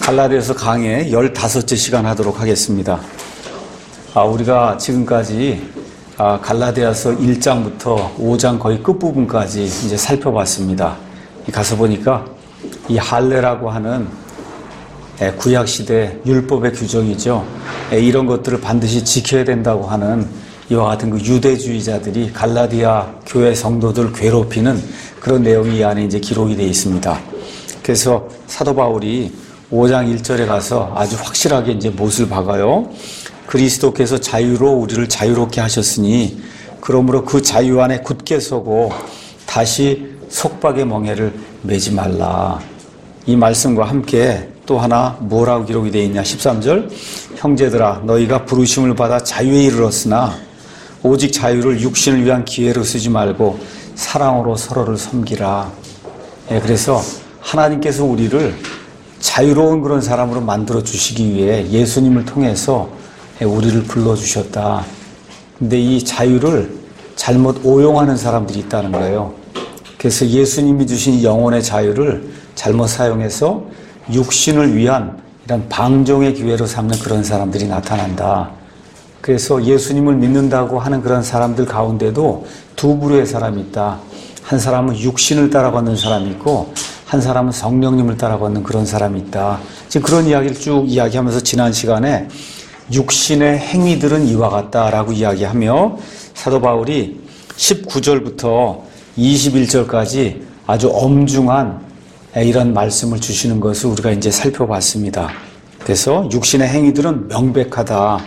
갈라디아서 강의 15째 시간 하도록 하겠습니다. 우리가 지금까지 갈라디아서 1장부터 5장 거의 끝부분까지 이제 살펴봤습니다. 가서 보니까 이 할례라고 하는 구약시대 율법의 규정이죠. 이런 것들을 반드시 지켜야 된다고 하는 이와 같은 그 유대주의자들이 갈라디아 교회 성도들을 괴롭히는 그런 내용이 이 안에 이제 기록이 되어 있습니다. 그래서 사도 바울이 5장 1절에 가서 아주 확실하게 이제 못을 박아요. 그리스도께서 자유로 우리를 자유롭게 하셨으니 그러므로 그 자유 안에 굳게 서고 다시 속박의 멍에를 매지 말라. 이 말씀과 함께 또 하나 뭐라고 기록이 되어 있냐. 13절 형제들아 너희가 부르심을 받아 자유에 이르렀으나 오직 자유를 육신을 위한 기회로 쓰지 말고 사랑으로 서로를 섬기라. 그래서 하나님께서 우리를 자유로운 그런 사람으로 만들어 주시기 위해 예수님을 통해서 우리를 불러주셨다. 근데 이 자유를 잘못 오용하는 사람들이 있다는 거예요. 그래서 예수님이 주신 영혼의 자유를 잘못 사용해서 육신을 위한 이런 방종의 기회로 삼는 그런 사람들이 나타난다. 그래서 예수님을 믿는다고 하는 그런 사람들 가운데도 두 부류의 사람이 있다. 한 사람은 육신을 따라 걷는 사람이 있고 한 사람은 성령님을 따라 걷는 그런 사람이 있다. 지금 그런 이야기를 쭉 이야기하면서 지난 시간에 육신의 행위들은 이와 같다라고 이야기하며 사도 바울이 19절부터 21절까지 아주 엄중한 이런 말씀을 주시는 것을 우리가 이제 살펴봤습니다. 그래서 육신의 행위들은 명백하다.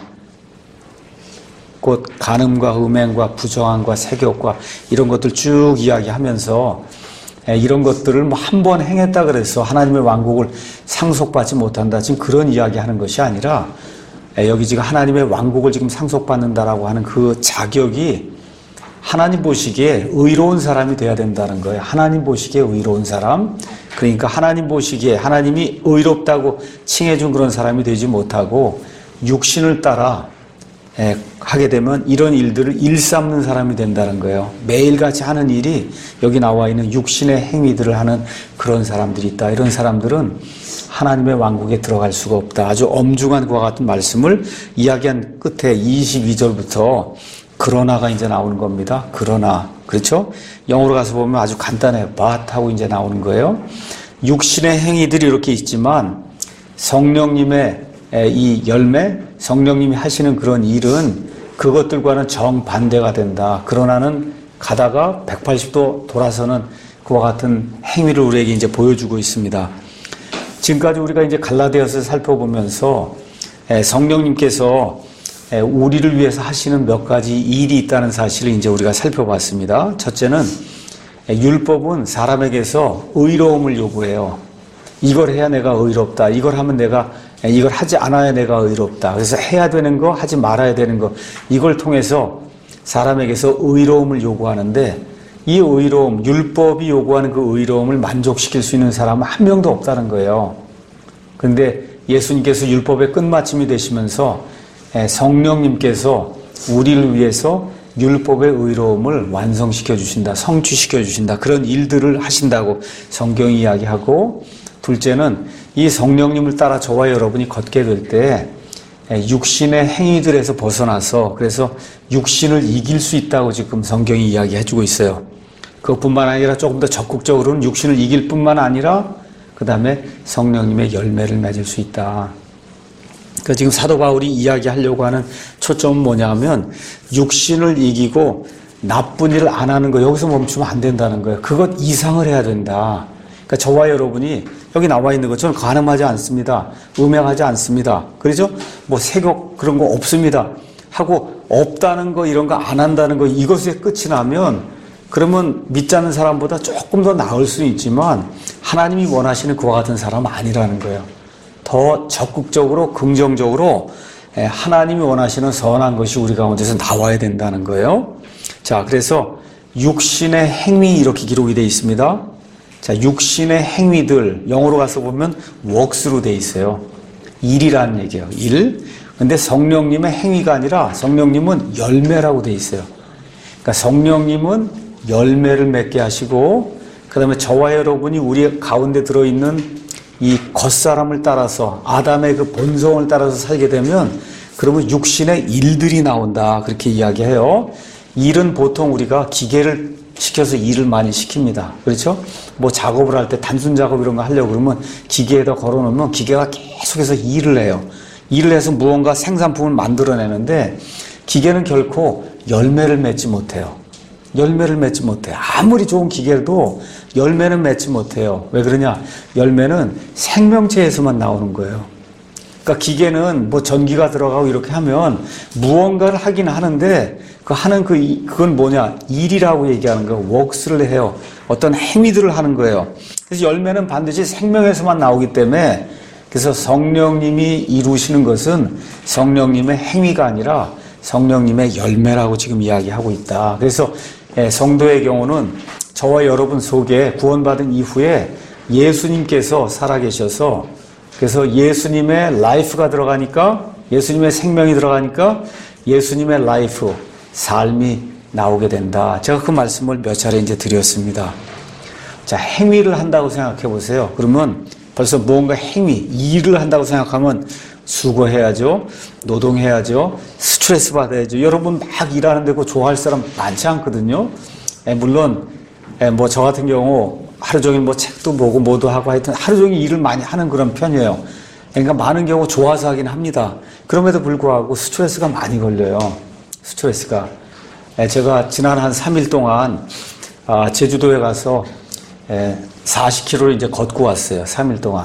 곧 간음과 음행과 부정함과 세욕과 이런 것들 쭉 이야기하면서 이런 것들을 뭐 한 번 행했다 그래서 하나님의 왕국을 상속받지 못한다. 지금 그런 이야기하는 것이 아니라 여기 지금 하나님의 왕국을 지금 상속받는다라고 하는 그 자격이 하나님 보시기에 의로운 사람이 돼야 된다는 거예요. 하나님 보시기에 의로운 사람. 그러니까 하나님 보시기에 하나님이 의롭다고 칭해준 그런 사람이 되지 못하고 육신을 따라 하게 되면 이런 일들을 일삼는 사람이 된다는 거예요. 매일같이 하는 일이 여기 나와 있는 육신의 행위들을 하는 그런 사람들이 있다. 이런 사람들은 하나님의 왕국에 들어갈 수가 없다. 아주 엄중한 그와 같은 말씀을 이야기한 끝에 22절부터 그러나가 이제 나오는 겁니다. 그러나. 그렇죠? 영어로 가서 보면 아주 간단해요. but 하고 이제 나오는 거예요. 육신의 행위들이 이렇게 있지만 성령님의 이 열매, 성령님이 하시는 그런 일은 그것들과는 정반대가 된다. 그러나는 가다가 180도 돌아서는 그와 같은 행위를 우리에게 이제 보여주고 있습니다. 지금까지 우리가 이제 갈라디아서를 살펴보면서 성령님께서 우리를 위해서 하시는 몇 가지 일이 있다는 사실을 이제 우리가 살펴봤습니다. 첫째는 율법은 사람에게서 의로움을 요구해요. 이걸 해야 내가 의롭다. 이걸 하면 이걸 하지 않아야 내가 의롭다. 그래서 해야 되는 거, 하지 말아야 되는 거, 이걸 통해서 사람에게서 의로움을 요구하는데 이 의로움, 율법이 요구하는 그 의로움을 만족시킬 수 있는 사람은 한 명도 없다는 거예요. 그런데 예수님께서 율법의 끝마침이 되시면서 성령님께서 우리를 위해서 율법의 의로움을 완성시켜 주신다, 성취시켜 주신다. 그런 일들을 하신다고 성경이 이야기하고, 둘째는 이 성령님을 따라 저와 여러분이 걷게 될 때 육신의 행위들에서 벗어나서 그래서 육신을 이길 수 있다고 지금 성경이 이야기해 주고 있어요. 그것뿐만 아니라 조금 더 적극적으로는 육신을 이길 뿐만 아니라 그 다음에 성령님의 열매를 맺을 수 있다. 그러니까 지금 사도 바울이 이야기하려고 하는 초점은 뭐냐면 육신을 이기고 나쁜 일을 안 하는 거, 여기서 멈추면 안 된다는 거예요. 그것 이상을 해야 된다. 그러니까 저와 여러분이 여기 나와 있는 것처럼 간음하지 않습니다. 음행하지 않습니다. 그렇죠? 뭐 세욕 그런 거 없습니다. 하고 없다는 거 이런 거 안 한다는 거 이것에 끝이 나면 그러면 믿지 않는 사람보다 조금 더 나을 수는 있지만 하나님이 원하시는 그와 같은 사람은 아니라는 거예요. 더 적극적으로 긍정적으로 하나님이 원하시는 선한 것이 우리 가운데서 나와야 된다는 거예요. 자, 그래서 육신의 행위 이렇게 기록이 되어 있습니다. 자, 육신의 행위들 영어로 가서 보면 works로 되어 있어요. 일이라는 얘기예요. 일. 근데 성령님의 행위가 아니라 성령님은 열매라고 되어 있어요. 그러니까 성령님은 열매를 맺게 하시고 그 다음에 저와 여러분이 우리 가운데 들어있는 이 겉사람을 따라서 아담의 그 본성을 따라서 살게 되면 그러면 육신의 일들이 나온다. 그렇게 이야기해요. 일은 보통 우리가 기계를 시켜서 일을 많이 시킵니다. 그렇죠? 뭐 작업을 할 때 단순 작업 이런 거 하려고 그러면 기계에다 걸어놓으면 기계가 계속해서 일을 해요. 일을 해서 무언가 생산품을 만들어내는데 기계는 결코 열매를 맺지 못해요. 열매를 맺지 못해요. 아무리 좋은 기계도 열매는 맺지 못해요. 왜 그러냐? 열매는 생명체에서만 나오는 거예요. 그러니까 기계는 뭐 전기가 들어가고 이렇게 하면 무언가를 하긴 하는데 그건 뭐냐? 일이라고 얘기하는 거예요. works를 해요. 어떤 행위들을 하는 거예요. 그래서 열매는 반드시 생명에서만 나오기 때문에 그래서 성령님이 이루시는 것은 성령님의 행위가 아니라 성령님의 열매라고 지금 이야기하고 있다. 그래서 성도의 경우는 저와 여러분 속에 구원받은 이후에 예수님께서 살아계셔서 그래서 예수님의 라이프가 들어가니까 예수님의 생명이 들어가니까 예수님의 라이프, 삶이 나오게 된다. 제가 그 말씀을 몇 차례 이제 드렸습니다. 자, 행위를 한다고 생각해 보세요. 그러면 벌써 무언가 행위, 일을 한다고 생각하면 수고해야죠. 노동해야죠. 스트레스 받아야죠. 여러분 막 일하는데 그거 좋아할 사람 많지 않거든요. 물론 뭐 저 같은 경우 하루 종일 뭐 책도 보고 뭐도 하고 하여튼 하루 종일 일을 많이 하는 그런 편이에요. 그러니까 많은 경우 좋아서 하긴 합니다. 그럼에도 불구하고 스트레스가 많이 걸려요. 스트레스가. 제가 지난 한 3일 동안 제주도에 가서 40km를 이제 걷고 왔어요. 3일 동안.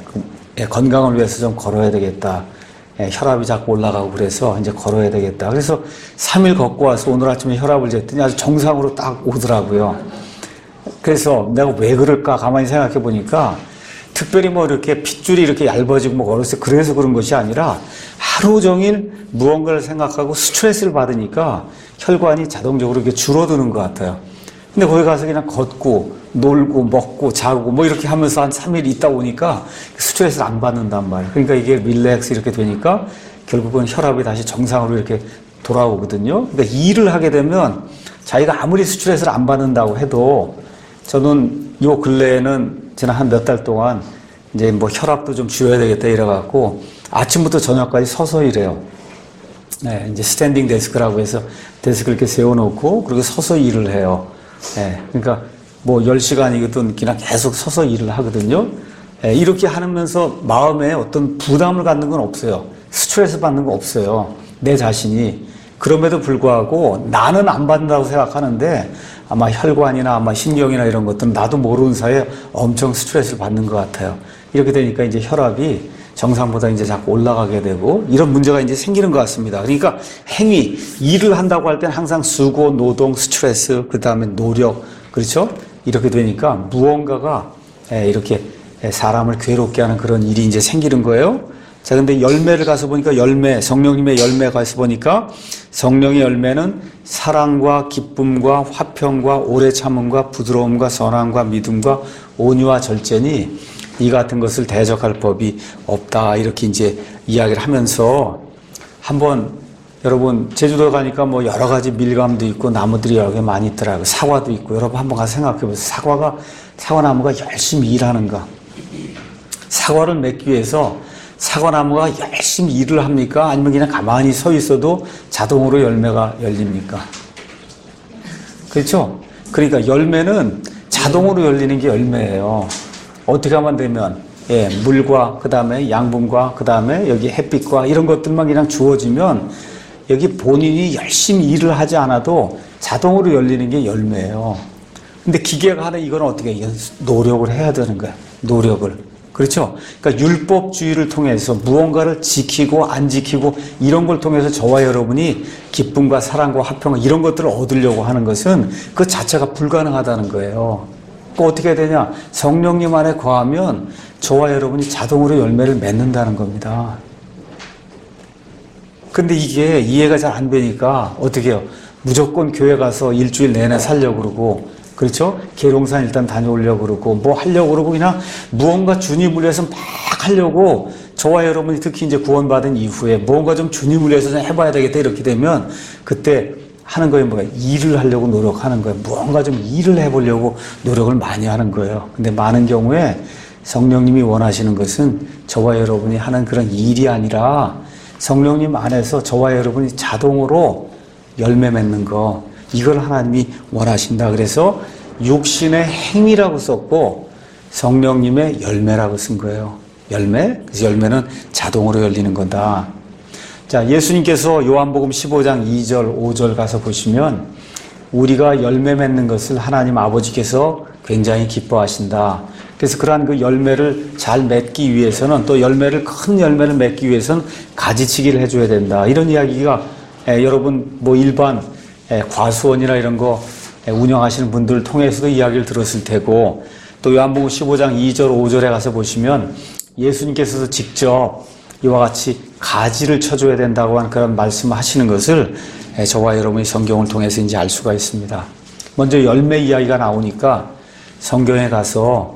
건강을 위해서 좀 걸어야 되겠다. 혈압이 자꾸 올라가고 그래서 이제 걸어야 되겠다. 그래서 3일 걷고 와서 오늘 아침에 혈압을 쟀더니 아주 정상으로 딱 오더라고요. 그래서 내가 왜 그럴까 가만히 생각해 보니까 특별히 뭐 이렇게 핏줄이 이렇게 얇아지고 뭐 그래서 그런 것이 아니라 하루 종일 무언가를 생각하고 스트레스를 받으니까 혈관이 자동적으로 이렇게 줄어드는 것 같아요. 근데 거기 가서 그냥 걷고 놀고 먹고 자고 뭐 이렇게 하면서 한 3일 있다 오니까 스트레스를 안 받는단 말이에요. 그러니까 이게 릴렉스 이렇게 되니까 결국은 혈압이 다시 정상으로 이렇게 돌아오거든요. 그러니까 일을 하게 되면 자기가 아무리 스트레스를 안 받는다고 해도 저는 요 근래에는 지난 한 몇 달 동안 이제 뭐 혈압도 좀 줄여야 되겠다 이래갖고 아침부터 저녁까지 서서 일해요. 이제 스탠딩 데스크라고 해서 데스크를 이렇게 세워놓고 그리고 서서 일을 해요. 그러니까 뭐 10시간이거든 그냥 계속 서서 일을 하거든요. 이렇게 하면서 마음에 어떤 부담을 갖는 건 없어요. 스트레스 받는 거 없어요. 내 자신이. 그럼에도 불구하고 나는 안 받는다고 생각하는데 아마 혈관이나 아마 신경이나 이런 것들은 나도 모르는 사이에 엄청 스트레스를 받는 것 같아요. 이렇게 되니까 이제 혈압이 정상보다 이제 자꾸 올라가게 되고 이런 문제가 이제 생기는 것 같습니다. 그러니까 행위, 일을 한다고 할 때는 항상 수고, 노동, 스트레스, 그 다음에 노력, 그렇죠? 이렇게 되니까 무언가가 이렇게 사람을 괴롭게 하는 그런 일이 이제 생기는 거예요. 자, 근데 열매를 가서 보니까 성령님의 열매 가서 보니까 성령의 열매는 사랑과 기쁨과 화평과 오래 참음과 부드러움과 선함과 믿음과 온유와 절제니 이 같은 것을 대적할 법이 없다. 이렇게 이제 이야기를 하면서 한번 여러분 제주도 가니까 뭐 여러 가지 밀감도 있고 나무들이 여러 개 많이 있더라고요. 사과도 있고 여러분 한번 가서 생각해 보세요. 사과나무가 열심히 일하는가? 사과를 맺기 위해서 사과나무가 열심히 일을 합니까? 아니면 그냥 가만히 서 있어도 자동으로 열매가 열립니까? 그렇죠? 그러니까 열매는 자동으로 열리는 게 열매예요. 어떻게 하면 되면 물과 그 다음에 양분과 그 다음에 여기 햇빛과 이런 것들만 그냥 주어지면 여기 본인이 열심히 일을 하지 않아도 자동으로 열리는 게 열매예요. 근데 기계가 하는 이건 어떻게 해요? 노력을 해야 되는 거야. 노력을. 그렇죠? 그러니까 율법주의를 통해서 무언가를 지키고 안 지키고 이런 걸 통해서 저와 여러분이 기쁨과 사랑과 화평 이런 것들을 얻으려고 하는 것은 그 자체가 불가능하다는 거예요. 어떻게 되냐? 성령님 안에 거하면 저와 여러분이 자동으로 열매를 맺는다는 겁니다. 근데 이게 이해가 잘 안 되니까 어떻게 해요? 무조건 교회 가서 일주일 내내 살려고 그러고 그렇죠? 계룡산 일단 다녀오려고 그러고 뭐 하려고 그러고 그냥 무언가 주님을 위해서 막 하려고 저와 여러분이 특히 이제 구원받은 이후에 무언가 좀 주님을 위해서 좀 해봐야 되겠다 이렇게 되면 그때 하는 거예요. 뭐가 일을 하려고 노력하는 거예요. 무언가 좀 일을 해보려고 노력을 많이 하는 거예요. 근데 많은 경우에 성령님이 원하시는 것은 저와 여러분이 하는 그런 일이 아니라 성령님 안에서 저와 여러분이 자동으로 열매 맺는 거, 이걸 하나님이 원하신다. 그래서 육신의 행위라고 썼고 성령님의 열매라고 쓴 거예요. 열매? 그래서 열매는 자동으로 열리는 거다. 자, 예수님께서 요한복음 15장 2절, 5절 가서 보시면 우리가 열매 맺는 것을 하나님 아버지께서 굉장히 기뻐하신다. 그래서 그러한 그 열매를 잘 맺기 위해서는, 또 큰 열매를 맺기 위해서는 가지치기를 해줘야 된다. 이런 이야기가 여러분 뭐 일반 과수원이나 이런 거 운영하시는 분들 통해서도 이야기를 들었을 테고, 또 요한복음 15장 2절, 5절에 가서 보시면 예수님께서도 직접 이와 같이 가지를 쳐줘야 된다고 하는 그런 말씀을 하시는 것을 저와 여러분이 성경을 통해서 이제 알 수가 있습니다. 먼저 열매 이야기가 나오니까 성경에 가서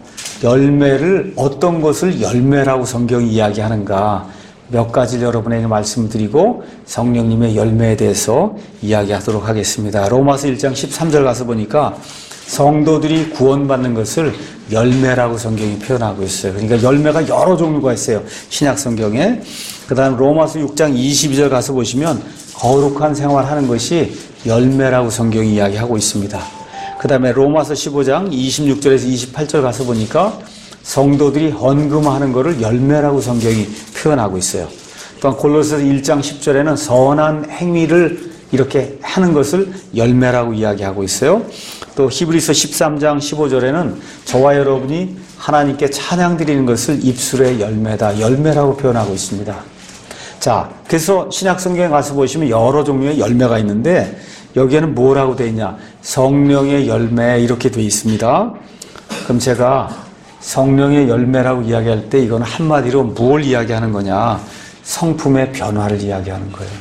열매를, 어떤 것을 열매라고 성경이 이야기하는가 몇 가지를 여러분에게 말씀드리고 성령님의 열매에 대해서 이야기하도록 하겠습니다. 로마서 1장 13절 가서 보니까 성도들이 구원받는 것을 열매라고 성경이 표현하고 있어요. 그러니까 열매가 여러 종류가 있어요, 신약 성경에. 그 다음 로마서 6장 22절 가서 보시면 거룩한 생활하는 것이 열매라고 성경이 이야기하고 있습니다. 그 다음에 로마서 15장 26절에서 28절 가서 보니까 성도들이 헌금하는 것을 열매라고 성경이 표현하고 있어요. 또한 골로새서 1장 10절에는 선한 행위를 이렇게 하는 것을 열매라고 이야기하고 있어요. 또 히브리서 13장 15절에는 저와 여러분이 하나님께 찬양 드리는 것을 입술의 열매다, 열매라고 표현하고 있습니다. 자, 그래서 신약 성경에 가서 보시면 여러 종류의 열매가 있는데 여기에는 뭐라고 되어 있냐? 성령의 열매, 이렇게 되어 있습니다. 그럼 제가 성령의 열매라고 이야기할 때 이건 한마디로 뭘 이야기하는 거냐? 성품의 변화를 이야기하는 거예요.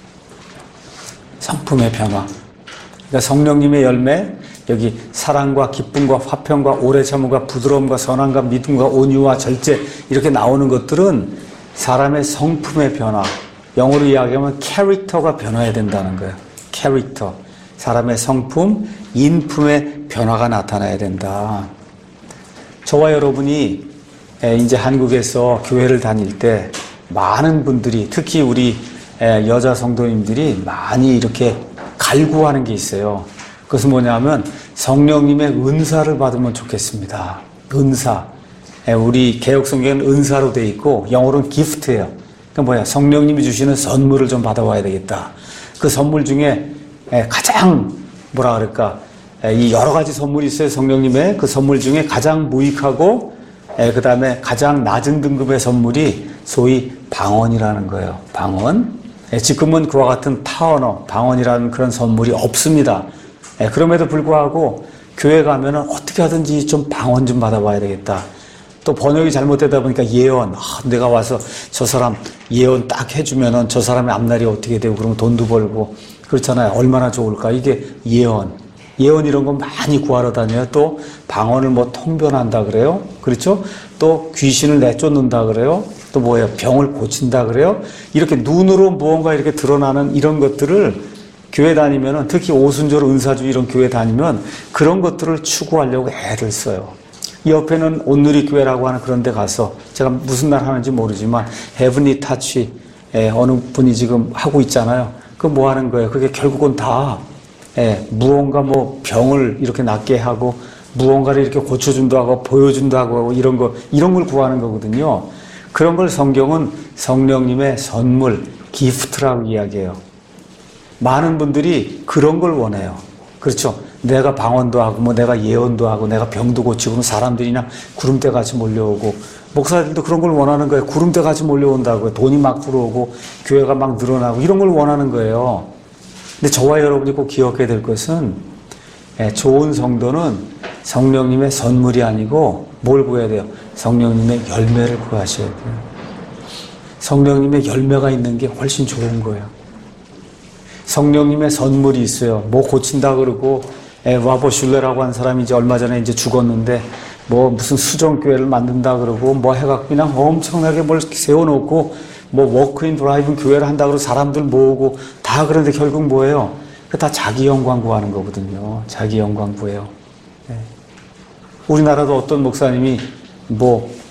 성품의 변화. 그러니까 성령님의 열매, 여기 사랑과 기쁨과 화평과 오래 참음과 부드러움과 선함과 믿음과 온유와 절제, 이렇게 나오는 것들은 사람의 성품의 변화, 영어로 이야기하면 캐릭터가 변화해야 된다는 거예요. 캐릭터, 사람의 성품, 인품의 변화가 나타나야 된다. 저와 여러분이 이제 한국에서 교회를 다닐 때 많은 분들이, 특히 우리 여자 성도님들이 많이 이렇게 갈구하는 게 있어요. 그것은 뭐냐면 성령님의 은사를 받으면 좋겠습니다. 은사. 우리 개혁성경은 은사로 돼 있고 영어로는 기프트예요. 그러니까 뭐야? 성령님이 주시는 선물을 좀 받아와야 되겠다. 그 선물 중에 가장 뭐라 그럴까? 이 여러 가지 선물이 있어요. 성령님의 그 선물 중에 가장 무익하고 그 다음에 가장 낮은 등급의 선물이 소위 방언이라는 거예요. 방언. 지금은 그와 같은 타언어, 방언이라는 그런 선물이 없습니다. 그럼에도 불구하고 교회 가면은 어떻게 하든지 좀 방언 좀 받아봐야 되겠다. 또 번역이 잘못되다 보니까 예언, 내가 와서 저 사람 예언 딱 해주면은 저 사람의 앞날이 어떻게 되고 그러면 돈도 벌고 그렇잖아요. 얼마나 좋을까. 이게 예언 이런 거 많이 구하러 다녀요. 또 방언을 뭐 통변한다 그래요. 그렇죠? 또 귀신을 내쫓는다 그래요. 또 뭐예요? 병을 고친다 그래요. 이렇게 눈으로 무언가 이렇게 드러나는 이런 것들을 교회 다니면은, 특히 오순절 은사주 이런 교회 다니면 그런 것들을 추구하려고 애를 써요. 이 옆에는 온누리 교회라고 하는 그런 데 가서 제가 무슨 날 하는지 모르지만 헤븐리 타치 어느 분이 지금 하고 있잖아요. 그 뭐 하는 거예요? 그게 결국은 다 무언가 뭐 병을 이렇게 낫게 하고 무언가를 이렇게 고쳐준다 하고 보여준다 하고 이런 걸 구하는 거거든요. 그런 걸 성경은 성령님의 선물, 기프트라고 이야기해요. 많은 분들이 그런 걸 원해요. 그렇죠? 내가 방언도 하고 뭐 내가 예언도 하고 내가 병도 고치고 사람들이 그냥 구름대같이 몰려오고, 목사들도 그런 걸 원하는 거예요. 구름대같이 몰려온다고요. 돈이 막 들어오고 교회가 막 늘어나고 이런 걸 원하는 거예요. 근데 저와 여러분이 꼭 기억해야 될 것은 좋은 성도는 성령님의 선물이 아니고 뭘 구해야 돼요? 성령님의 열매를 구하셔야 돼요. 성령님의 열매가 있는 게 훨씬 좋은 거예요. 성령님의 선물이 있어요. 뭐 고친다 그러고 와보슐레라고 한 사람이 이제 얼마 전에 이제 죽었는데 뭐 무슨 수정교회를 만든다 그러고 뭐 해갖고 그냥 엄청나게 뭘 세워놓고 뭐 워크인 드라이브 교회를 한다 그러고 사람들 모으고 다. 그런데 결국 뭐예요? 그 다 자기 영광 구하는 거거든요. 자기 영광 구해요. 우리나라도 어떤 목사님이 뭐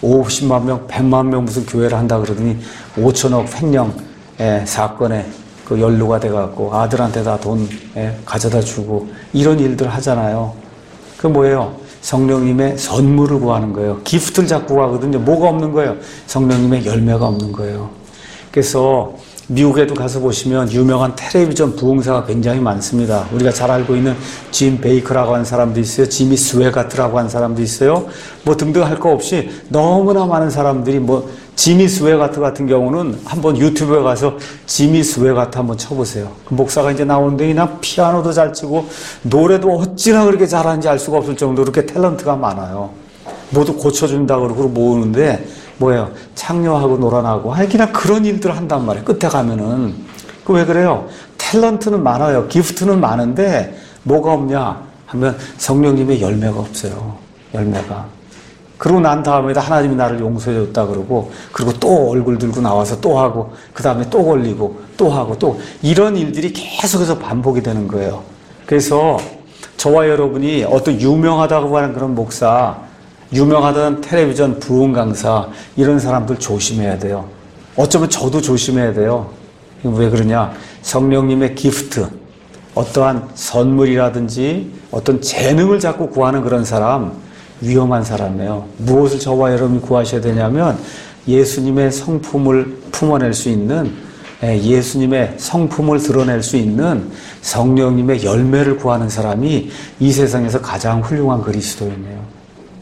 50만 명, 100만 명 무슨 교회를 한다 그러더니 5천억 횡령의 사건에 그 연루가 돼갖고 아들한테 다 돈 가져다 주고 이런 일들 하잖아요. 그 뭐예요? 성령님의 선물을 구하는 거예요. 기프트를 자꾸 구하거든요. 뭐가 없는 거예요? 성령님의 열매가 없는 거예요. 그래서 미국에도 가서 보시면 유명한 텔레비전 부흥사가 굉장히 많습니다. 우리가 잘 알고 있는 짐 베이커라고 하는 사람도 있어요. 지미 스웨가트라고 하는 사람도 있어요. 뭐 등등 할 거 없이 너무나 많은 사람들이 뭐 지미 스웨가트 같은 경우는 한번 유튜브에 가서 지미 스웨가트 한번 쳐보세요. 그 목사가 이제 나오는데 그냥 피아노도 잘 치고 노래도 어찌나 그렇게 잘하는지 알 수가 없을 정도로 그렇게 탤런트가 많아요. 모두 고쳐준다 그러고 모으는데 뭐예요? 창녀하고 놀아나고 그냥 그런 일들을 한단 말이에요. 끝에 가면은. 그 왜 그래요? 탤런트는 많아요. 기프트는 많은데 뭐가 없냐 하면 성령님의 열매가 없어요. 열매가. 그러고 난 다음에도 하나님이 나를 용서해줬다 그러고 그리고 또 얼굴 들고 나와서 또 하고 그 다음에 또 걸리고 또 하고 또 이런 일들이 계속해서 반복이 되는 거예요. 그래서 저와 여러분이 어떤 유명하다고 하는 그런 목사, 유명하던 텔레비전 부흥 강사 이런 사람들 조심해야 돼요. 어쩌면 저도 조심해야 돼요. 왜 그러냐? 성령님의 기프트, 어떠한 선물이라든지 어떤 재능을 자꾸 구하는 그런 사람 위험한 사람이에요. 무엇을 저와 여러분이 구하셔야 되냐면 예수님의 성품을 품어낼 수 있는 예수님의 성품을 드러낼 수 있는 성령님의 열매를 구하는 사람이 이 세상에서 가장 훌륭한 그리스도인이에요.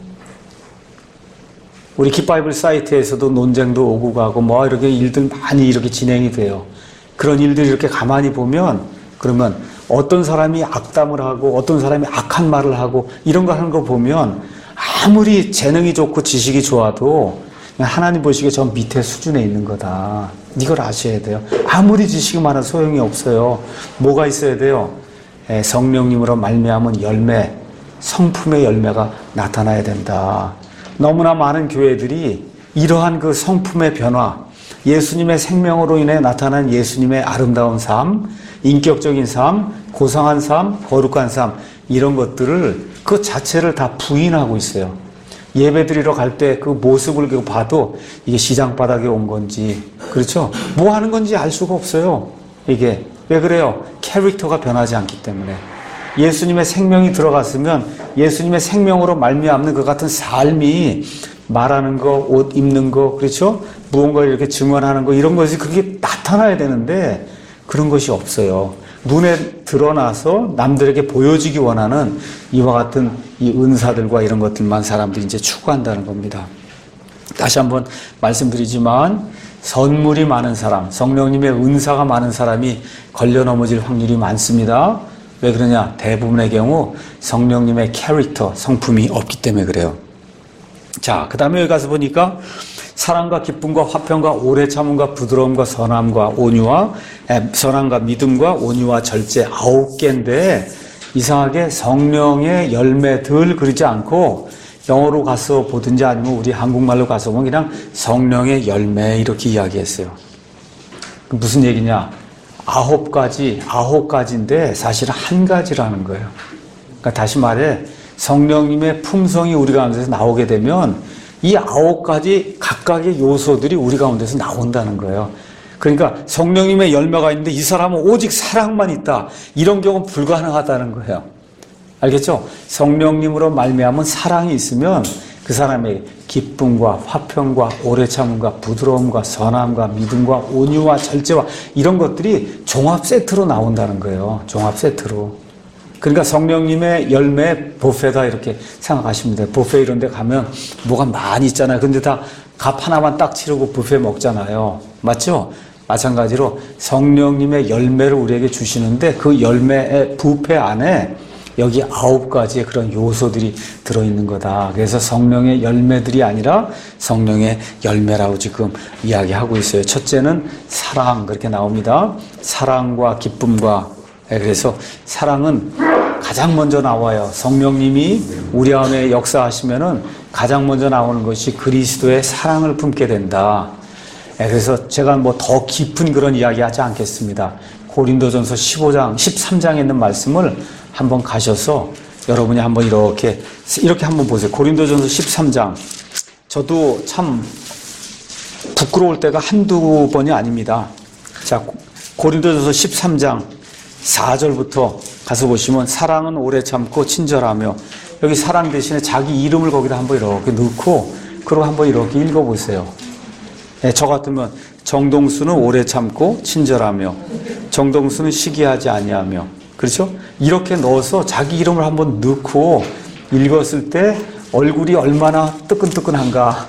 우리 깃바이블 사이트에서도 논쟁도 오고 가고 뭐 이렇게 일들 많이 이렇게 진행이 돼요. 그런 일들이 이렇게 가만히 보면 그러면 어떤 사람이 악담을 하고 어떤 사람이 악한 말을 하고 이런 거 하는 거 보면 아무리 재능이 좋고 지식이 좋아도 그냥 하나님 보시기에 저 밑에 수준에 있는 거다. 이걸 아셔야 돼요. 아무리 지식이 많아도 소용이 없어요. 뭐가 있어야 돼요? 성령님으로 말미암은 열매, 성품의 열매가 나타나야 된다. 너무나 많은 교회들이 이러한 그 성품의 변화, 예수님의 생명으로 인해 나타난 예수님의 아름다운 삶, 인격적인 삶, 고상한 삶, 거룩한 삶 이런 것들을 그 자체를 다 부인하고 있어요. 예배드리러 갈 때 그 모습을 봐도 이게 시장 바닥에 온 건지 그렇죠? 뭐 하는 건지 알 수가 없어요. 이게 왜 그래요? 캐릭터가 변하지 않기 때문에. 예수님의 생명이 들어갔으면 예수님의 생명으로 말미암는 그 같은 삶이 말하는 거, 옷 입는 거, 그렇죠? 무언가를 이렇게 증언하는 거 이런 것이 그게 나타나야 되는데 그런 것이 없어요. 눈에 드러나서 남들에게 보여지기 원하는 이와 같은 이 은사들과 이런 것들만 사람들이 이제 추구한다는 겁니다. 다시 한번 말씀드리지만 선물이 많은 사람, 성령님의 은사가 많은 사람이 걸려 넘어질 확률이 많습니다. 왜 그러냐? 대부분의 경우 성령님의 캐릭터, 성품이 없기 때문에 그래요. 자, 그 다음에 여기 가서 보니까 사랑과 기쁨과 화평과 오래 참음과 부드러움과 선함과 온유와 선함과 믿음과 온유와 절제 9개인데 이상하게 성령의 열매들 그러지 않고 영어로 가서 보든지 아니면 우리 한국말로 가서 보면 그냥 성령의 열매 이렇게 이야기했어요. 무슨 얘기냐? 9가지인데 사실은 한 가지라는 거예요. 그러니까 다시 말해 성령님의 품성이 우리 가운데서 나오게 되면 이 9가지 각각의 요소들이 우리 가운데서 나온다는 거예요. 그러니까 성령님의 열매가 있는데 이 사람은 오직 사랑만 있다. 이런 경우는 불가능하다는 거예요. 알겠죠? 성령님으로 말미암은 사랑이 있으면 그 사람의 기쁨과 화평과 오래 참음과 부드러움과 선함과 믿음과 온유와 절제와 이런 것들이 종합 세트로 나온다는 거예요. 종합 세트로. 그러니까 성령님의 열매 뷔페다 이렇게 생각하시면 돼요. 뷔페 이런 데 가면 뭐가 많이 있잖아요. 근데 다 값 하나만 딱 치르고 뷔페 먹잖아요. 맞죠? 마찬가지로 성령님의 열매를 우리에게 주시는데 그 열매의 뷔페 안에 여기 9가지의 그런 요소들이 들어있는 거다. 그래서 성령의 열매들이 아니라 성령의 열매라고 지금 이야기하고 있어요. 첫째는 사랑 그렇게 나옵니다. 사랑과 기쁨과 그래서 사랑은 가장 먼저 나와요. 성령님이 우리 안에 역사하시면은 가장 먼저 나오는 것이 그리스도의 사랑을 품게 된다. 그래서 제가 뭐 더 깊은 그런 이야기 하지 않겠습니다. 고린도전서 15장, 13장에 있는 말씀을 한번 가셔서 여러분이 한번 이렇게 한번 보세요. 고린도전서 13장. 저도 참 부끄러울 때가 한두 번이 아닙니다. 자, 고린도전서 13장 4절부터 가서 보시면 사랑은 오래 참고 친절하며, 여기 사랑 대신에 자기 이름을 거기다 한번 이렇게 넣고 그리고 한번 이렇게 읽어보세요. 네, 저 같으면 정동수는 오래 참고 친절하며, 정동수는 시기하지 아니하며, 그렇죠? 이렇게 넣어서 자기 이름을 한번 넣고 읽었을 때 얼굴이 얼마나 뜨끈뜨끈한가,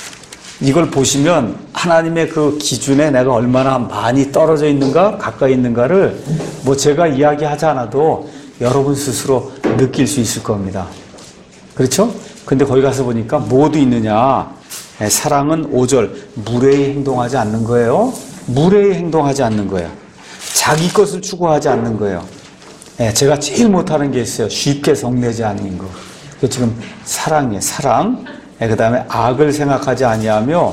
이걸 보시면 하나님의 그 기준에 내가 얼마나 많이 떨어져 있는가 가까이 있는가를 뭐 제가 이야기하지 않아도 여러분 스스로 느낄 수 있을 겁니다. 그렇죠? 근데 거기 가서 보니까 뭐도 있느냐. 사랑은 5절 무례히 행동하지 않는 거예요. 무례히 행동하지 않는 거예요. 자기 것을 추구하지 않는 거예요. 제가 제일 못하는 게 있어요. 쉽게 성내지 않는 거. 그게 지금 사랑이에요. 사랑. 그 다음에 악을 생각하지 아니하며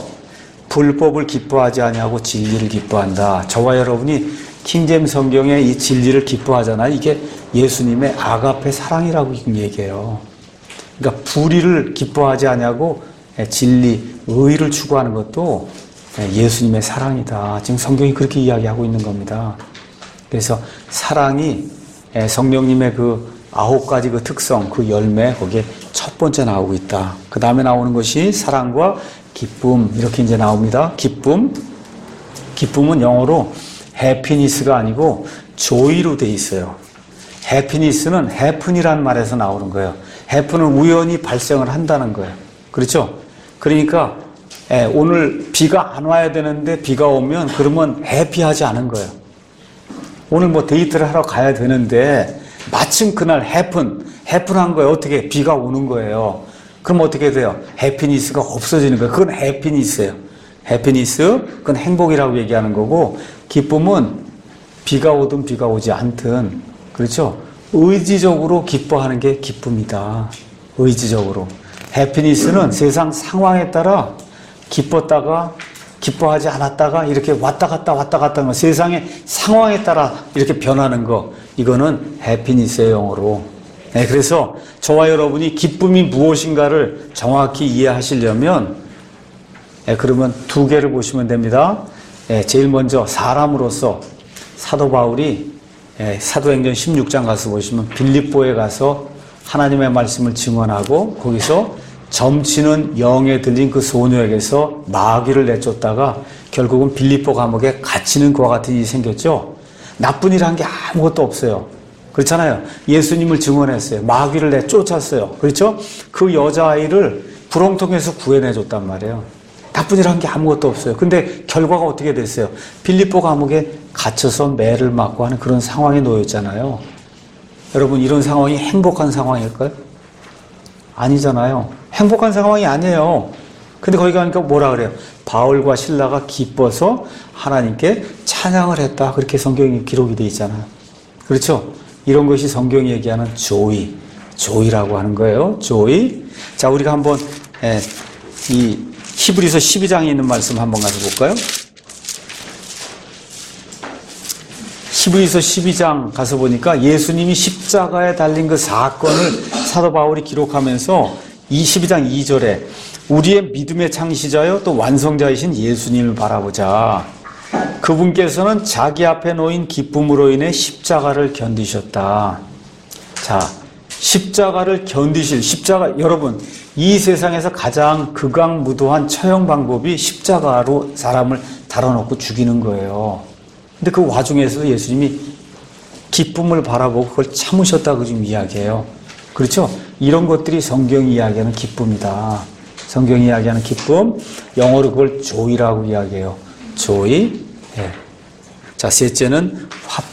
불법을 기뻐하지 아니하고 진리를 기뻐한다. 저와 여러분이 킹제임스 성경에 이 진리를 기뻐하잖아요. 이게 예수님의 아가페 사랑이라고 얘기해요. 그러니까 불의를 기뻐하지 아니하고 진리, 의를 추구하는 것도 예수님의 사랑이다. 지금 성경이 그렇게 이야기하고 있는 겁니다. 그래서 사랑이 성령님의 그 9가지 그 특성, 그 열매, 거기에 첫 번째 나오고 있다. 그 다음에 나오는 것이 사랑과 기쁨, 이렇게 이제 나옵니다. 기쁨. 기쁨은 영어로 happiness가 아니고 joy로 돼 있어요. happiness는 happen이라는 말에서 나오는 거예요. happen은 우연히 발생을 한다는 거예요. 그렇죠? 그러니까 오늘 비가 안 와야 되는데 비가 오면 그러면 해피하지 않은 거예요. 오늘 뭐 데이트를 하러 가야 되는데 마침 그날 해픈한 거예요. 어떻게? 비가 오는 거예요. 그럼 어떻게 돼요? 해피니스가 없어지는 거예요. 그건 해피니스예요. 해피니스, 그건 행복이라고 얘기하는 거고, 기쁨은 비가 오든 비가 오지 않든, 그렇죠? 의지적으로 기뻐하는 게 기쁨이다. 의지적으로. 해피니스는 세상 상황에 따라 기뻤다가 기뻐하지 않았다가 이렇게 왔다 갔다 하는 거, 세상의 상황에 따라 이렇게 변하는 거, 이거는 해피니스의 영어로. 그래서 저와 여러분이 기쁨이 무엇인가를 정확히 이해하시려면 그러면 두 개를 보시면 됩니다. 제일 먼저 사람으로서 사도 바울이 사도행전 16장 가서 보시면 빌립보에 가서 하나님의 말씀을 증언하고 거기서 점치는 영에 들린 그 소녀에게서 마귀를 내쫓다가 결국은 빌립보 감옥에 갇히는 그와 같은 일이 생겼죠. 나쁜 일 한 게 아무것도 없어요. 그렇잖아요. 예수님을 증언했어요. 마귀를 내쫓았어요. 그렇죠? 그 여자아이를 구렁텅이에서 구해내줬단 말이에요. 나쁜 일 한 게 아무것도 없어요. 근데 결과가 어떻게 됐어요? 빌립보 감옥에 갇혀서 매를 맞고 하는 그런 상황에 놓였잖아요. 여러분, 이런 상황이 행복한 상황일까요? 아니잖아요. 행복한 상황이 아니에요. 근데 거기 가니까 뭐라 그래요? 바울과 실라가 기뻐서 하나님께 찬양을 했다. 그렇게 성경이 기록이 되어 있잖아요. 그렇죠? 이런 것이 성경이 얘기하는 조이라고 하는 거예요. 조이. 자, 우리가 한번 이 히브리서 12장에 있는 말씀 한번 가져볼까요? 히브리서 12장 가서 보니까 예수님이 십자가에 달린 그 사건을 사도 바울이 기록하면서 이 12장 2절에 우리의 믿음의 창시자요 또 완성자이신 예수님을 바라보자. 그분께서는 자기 앞에 놓인 기쁨으로 인해 십자가를 견디셨다. 자, 십자가를 견디실, 십자가, 여러분, 이 세상에서 가장 극악무도한 처형 방법이 십자가로 사람을 달아놓고 죽이는 거예요. 근데 그 와중에서도 예수님이 기쁨을 바라보고 그걸 참으셨다고 지금 이야기해요. 그렇죠? 이런 것들이 성경이 이야기하는 기쁨이다. 성경이 이야기하는 기쁨, 영어로 그걸 조이라고 이야기해요. 조이. 예. 자, 셋째는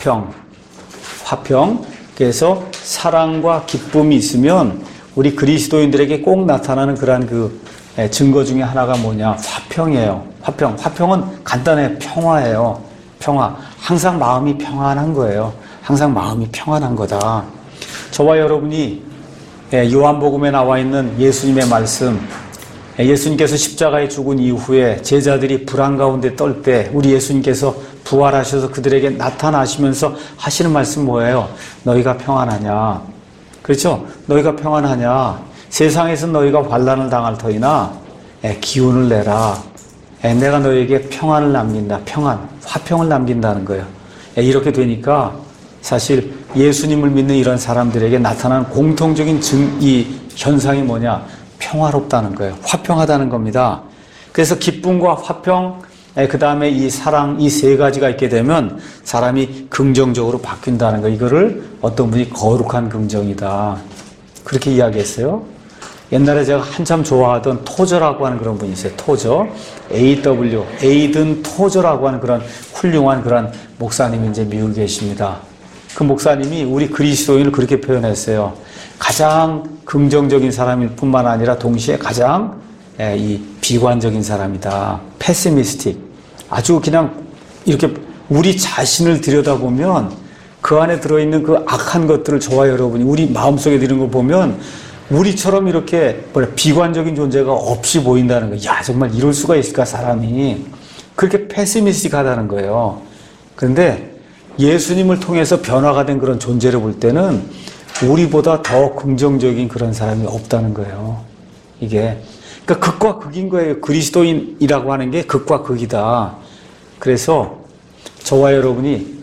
화평. 그래서 사랑과 기쁨이 있으면 우리 그리스도인들에게 꼭 나타나는 그러한 그 증거 중에 하나가 뭐냐? 화평이에요. 화평은 간단해. 평화예요. 평화. 항상 마음이 평안한 거예요. 항상 마음이 평안한 거다. 저와 여러분이 요한복음에 나와 있는 예수님의 말씀, 예수님께서 십자가에 죽은 이후에 제자들이 불안 가운데 떨 때 우리 예수님께서 부활하셔서 그들에게 나타나시면서 하시는 말씀 뭐예요? 너희가 평안하냐? 그렇죠? 너희가 평안하냐? 세상에서 너희가 환난을 당할 터이나 기운을 내라. 내가 너에게 평안을 남긴다. 평안, 화평을 남긴다는 거예요. 이렇게 되니까 사실 예수님을 믿는 이런 사람들에게 나타나는 공통적인 이 현상이 뭐냐? 평화롭다는 거예요. 화평하다는 겁니다. 그래서 기쁨과 화평, 그 다음에 이 사랑, 이 세 가지가 있게 되면 사람이 긍정적으로 바뀐다는 거. 이거를 어떤 분이 거룩한 긍정이다. 그렇게 이야기했어요. 옛날에 제가 한참 좋아하던 토저라고 하는 그런 분이 있어요. 토저. AW, 에이든 토저라고 하는 그런 훌륭한 그런 목사님이 이제 미국에 계십니다. 그 목사님이 우리 그리스도인을 그렇게 표현했어요. 가장 긍정적인 사람일 뿐만 아니라 동시에 가장 이 비관적인 사람이다. 패시미스틱. 아주 그냥 이렇게 우리 자신을 들여다보면 그 안에 들어있는 그 악한 것들을 저와 여러분이 우리 마음속에 들은 걸 보면 우리처럼 이렇게 비관적인 존재가 없이 보인다는 거예요. 야, 정말 이럴 수가 있을까, 사람이. 그렇게 패시미스틱하다는 거예요. 그런데 예수님을 통해서 변화가 된 그런 존재를 볼 때는 우리보다 더 긍정적인 그런 사람이 없다는 거예요. 이게. 그러니까 극과 극인 거예요. 그리스도인이라고 하는 게 극과 극이다. 그래서 저와 여러분이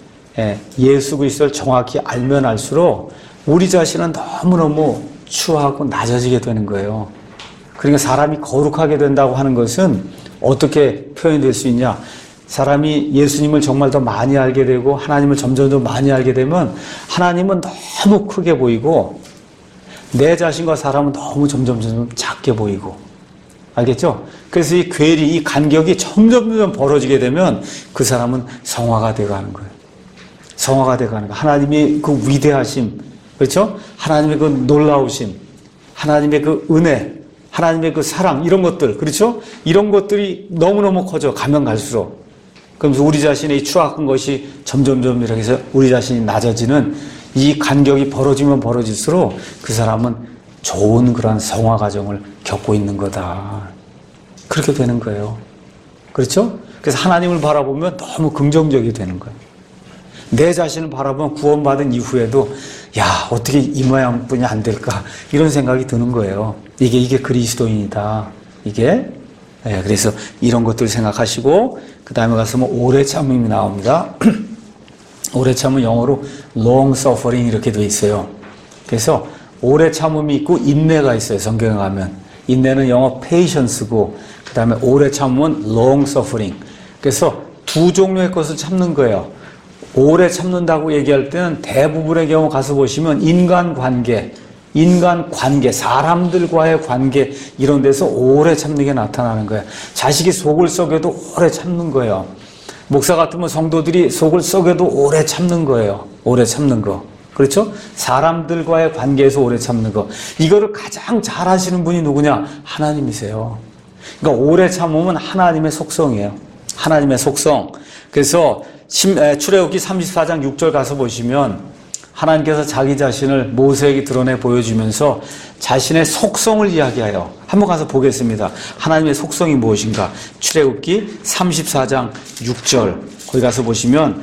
예수 그리스도를 정확히 알면 알수록 우리 자신은 너무너무 추하고 낮아지게 되는 거예요. 그러니까 사람이 거룩하게 된다고 하는 것은 어떻게 표현될 수 있냐? 사람이 예수님을 정말 더 많이 알게 되고 하나님을 점점 더 많이 알게 되면 하나님은 너무 크게 보이고 내 자신과 사람은 너무 점점 작게 보이고, 알겠죠? 그래서 이 괴리, 이 간격이 점점 벌어지게 되면 그 사람은 성화가 되어가는 거예요. 성화가 되어가는 거예요. 하나님의 그 위대하심, 그렇죠? 하나님의 그 놀라우심, 하나님의 그 은혜, 하나님의 그 사랑, 이런 것들, 그렇죠? 이런 것들이 너무너무 커져, 가면 갈수록. 그러면서 우리 자신의 추악한 것이 점점 이렇게 해서 우리 자신이 낮아지는 이 간격이 벌어지면 벌어질수록 그 사람은 좋은 그런 성화 과정을 겪고 있는 거다. 그렇게 되는 거예요. 그렇죠? 그래서 하나님을 바라보면 너무 긍정적이 되는 거예요. 내 자신을 바라보면 구원받은 이후에도 야, 어떻게 이 모양뿐이 안 될까? 이런 생각이 드는 거예요. 이게 그리스도인이다. 이게. 그래서 이런 것들 생각하시고, 그 다음에 가서 오래 참음이 나옵니다. 오래 참은 영어로 long suffering 이렇게 돼 있어요. 그래서 오래 참음이 있고 인내가 있어요. 성경에 가면. 인내는 영어 patience고, 그 다음에 오래 참음은 long suffering. 그래서 두 종류의 것을 참는 거예요. 오래 참는다고 얘기할 때는 대부분의 경우 가서 보시면 인간관계, 사람들과의 관계 이런 데서 오래 참는 게 나타나는 거예요. 자식이 속을 썩여도 오래 참는 거예요. 목사 같으면 성도들이 속을 썩여도 오래 참는 거예요. 오래 참는 거. 그렇죠? 사람들과의 관계에서 오래 참는 거. 이거를 가장 잘 하시는 분이 누구냐? 하나님이세요. 그러니까 오래 참으면 하나님의 속성이에요. 하나님의 속성. 그래서 출애굽기 34장 6절 가서 보시면 하나님께서 자기 자신을 모세에게 드러내 보여주면서 자신의 속성을 이야기해요. 한번 가서 보겠습니다. 하나님의 속성이 무엇인가? 출애굽기 34장 6절 거기 가서 보시면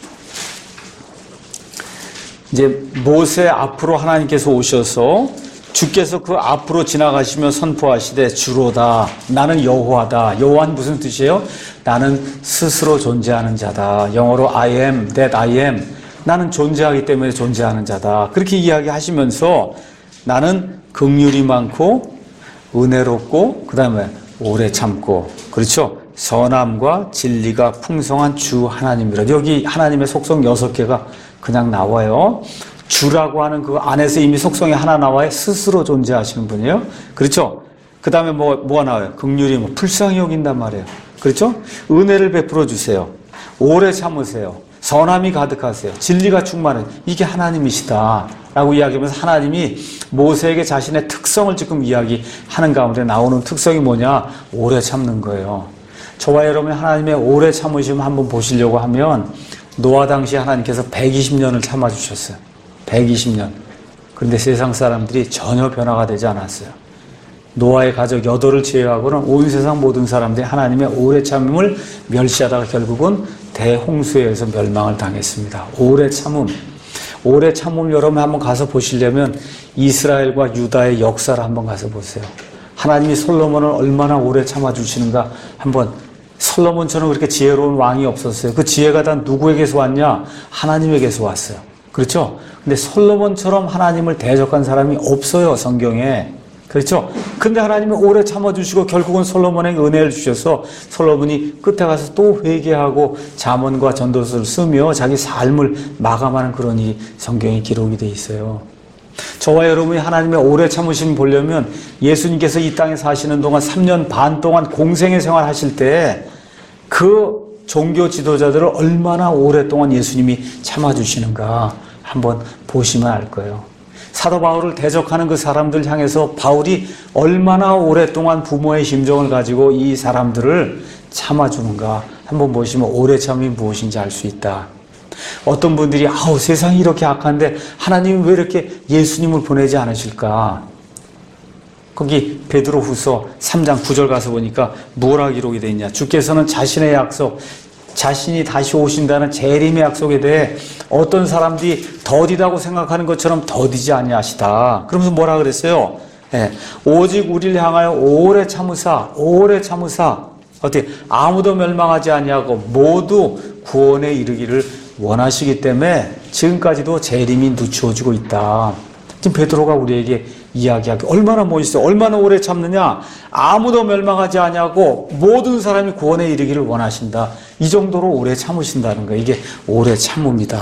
이제 모세 앞으로 하나님께서 오셔서 주께서 그 앞으로 지나가시며 선포하시되 주로다. 나는 여호와다. 여호와는 무슨 뜻이에요? 나는 스스로 존재하는 자다. 영어로 I am that I am. 나는 존재하기 때문에 존재하는 자다. 그렇게 이야기하시면서 나는 긍휼이 많고 은혜롭고 그 다음에 오래 참고, 그렇죠? 선함과 진리가 풍성한 주 하나님이라. 여기 하나님의 속성 6개가 그냥 나와요. 주라고 하는 그 안에서 이미 속성이 하나 나와요. 스스로 존재하시는 분이에요. 그렇죠? 그 다음에 뭐가 나와요? 긍휼이 불쌍히 여긴단 말이에요. 그렇죠? 은혜를 베풀어 주세요. 오래 참으세요. 선함이 가득하세요. 진리가 충만해요. 이게 하나님이시다 라고 이야기하면서 하나님이 모세에게 자신의 특성을 지금 이야기하는 가운데 나오는 특성이 뭐냐? 오래 참는 거예요. 저와 여러분이 하나님의 오래 참으심 한번 보시려고 하면 노아 당시 하나님께서 120년을 참아주셨어요. 120년. 그런데 세상 사람들이 전혀 변화가 되지 않았어요. 노아의 가족 8을 제외하고는 온 세상 모든 사람들이 하나님의 오래 참음을 멸시하다가 결국은 대홍수에 의해서 멸망을 당했습니다. 오래 참음. 오래 참음 여러분 한번 가서 보시려면 이스라엘과 유다의 역사를 한번 가서 보세요. 하나님이 솔로몬을 얼마나 오래 참아주시는가. 한번 솔로몬처럼 그렇게 지혜로운 왕이 없었어요. 그 지혜가 다 누구에게서 왔냐? 하나님에게서 왔어요. 그렇죠? 근데 솔로몬처럼 하나님을 대적한 사람이 없어요, 성경에. 그렇죠? 근데 하나님이 오래 참아주시고 결국은 솔로몬에게 은혜를 주셔서 솔로몬이 끝에 가서 또 회개하고 잠언과 전도서를 쓰며 자기 삶을 마감하는 그런 일이 성경에 기록이 돼 있어요. 저와 여러분이 하나님의 오래 참으심 보려면 예수님께서 이 땅에 사시는 동안 3년 반 동안 공생의 생활 하실 때 그 종교 지도자들을 얼마나 오랫동안 예수님이 참아주시는가 한번 보시면 알 거예요. 사도 바울을 대적하는 그 사람들 향해서 바울이 얼마나 오랫동안 부모의 심정을 가지고 이 사람들을 참아주는가 한번 보시면 오래 참이 무엇인지 알 수 있다. 어떤 분들이 세상이 이렇게 악한데 하나님이 왜 이렇게 예수님을 보내지 않으실까? 거기 베드로후서 3장 9절 가서 보니까 뭐라 기록이 되어 있냐? 주께서는 자신의 약속, 자신이 다시 오신다는 재림의 약속에 대해 어떤 사람들이 더디다고 생각하는 것처럼 더디지 아니하시다. 그러면서 뭐라 그랬어요? 오직 우리를 향하여 오래 참으사 어떻게 아무도 멸망하지 아니하고 모두 구원에 이르기를 원하시기 때문에 지금까지도 재림이 늦추어지고 있다. 지금 베드로가 우리에게 이야기하기 얼마나 멋있어요. 얼마나 오래 참느냐. 아무도 멸망하지 아니하고 모든 사람이 구원에 이르기를 원하신다. 이 정도로 오래 참으신다는 거예요. 이게 오래 참음이다.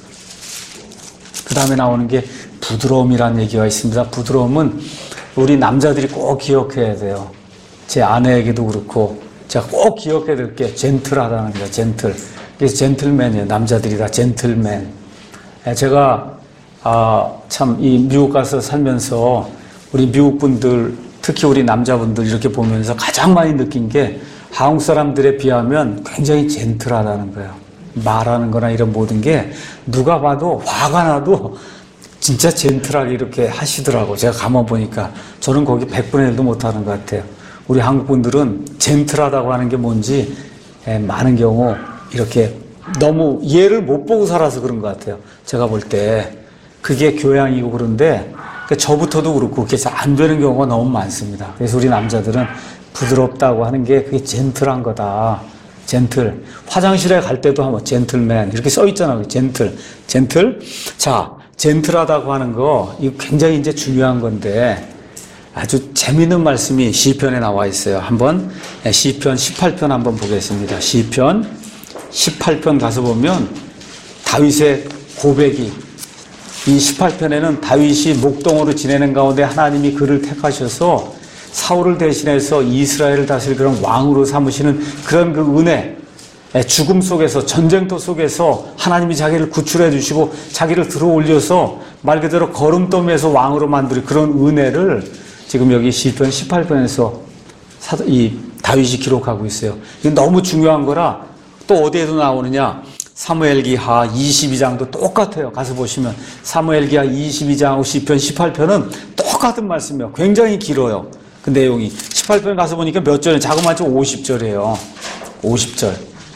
그 다음에 나오는 게 부드러움이라는 얘기가 있습니다. 부드러움은 우리 남자들이 꼭 기억해야 돼요. 제 아내에게도 그렇고 제가 꼭 기억해야 될 게 젠틀하다는 거예요. 젠틀. 그래서 젠틀맨이에요. 남자들이 다 젠틀맨. 제가 참 이 미국 가서 살면서 우리 미국 분들 특히 우리 남자분들 이렇게 보면서 가장 많이 느낀 게 한국 사람들에 비하면 굉장히 젠틀하다는 거예요. 말하는 거나 이런 모든 게 누가 봐도 화가 나도 진짜 젠틀하게 이렇게 하시더라고. 제가 가만 보니까 저는 거기 100분의 1도 못하는 것 같아요. 우리 한국 분들은 젠틀하다고 하는 게 뭔지 많은 경우 이렇게 너무 예를 못 보고 살아서 그런 것 같아요. 제가 볼 때 그게 교양이고 그런데 저부터도 그렇고 그게 잘 안 되는 경우가 너무 많습니다. 그래서 우리 남자들은 부드럽다고 하는 게 그게 젠틀한 거다. 젠틀. 화장실에 갈 때도 한번 젠틀맨 이렇게 써 있잖아요. 젠틀. 자, 젠틀하다고 하는 거 이거 굉장히 이제 중요한 건데 아주 재미있는 말씀이 시편에 나와 있어요. 한번 시편 18편 한번 보겠습니다. 시편 18편 가서 보면 다윗의 고백이 이 18편에는 다윗이 목동으로 지내는 가운데 하나님이 그를 택하셔서 사울을 대신해서 이스라엘을 다스릴 그런 왕으로 삼으시는 그런 그 은혜, 죽음 속에서 전쟁터 속에서 하나님이 자기를 구출해 주시고 자기를 들어 올려서 말 그대로 거름더미에서 왕으로 만드는 그런 은혜를 지금 여기 시편 18편에서 이 다윗이 기록하고 있어요. 이게 너무 중요한 거라 또 어디에도 나오느냐? 사무엘기하 22장도 똑같아요. 가서 보시면 사무엘기하 22장하고 시편 18편은 똑같은 말씀이에요. 굉장히 길어요. 그 내용이 18편 가서 보니까 몇 절에 자그마치 50절이에요. 50절.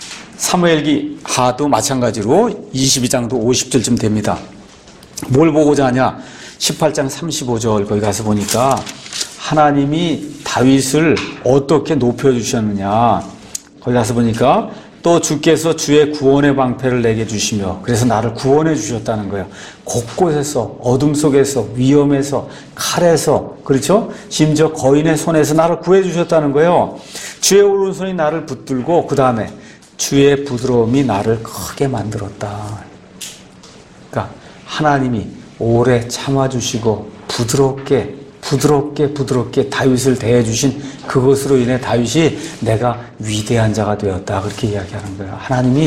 사무엘기하도 마찬가지로 22장도 50절쯤 됩니다. 뭘 보고자 하냐? 18장 35절 거기 가서 보니까 하나님이 다윗을 어떻게 높여주셨느냐. 거기 가서 보니까 또 주께서 주의 구원의 방패를 내게 주시며 그래서 나를 구원해 주셨다는 거예요. 곳곳에서 어둠 속에서 위험에서 칼에서 그렇죠? 심지어 거인의 손에서 나를 구해 주셨다는 거예요. 주의 오른손이 나를 붙들고 그 다음에 주의 부드러움이 나를 크게 만들었다. 그러니까 하나님이 오래 참아주시고 부드럽게 다윗을 대해주신 그것으로 인해 다윗이 내가 위대한 자가 되었다. 그렇게 이야기하는 거예요.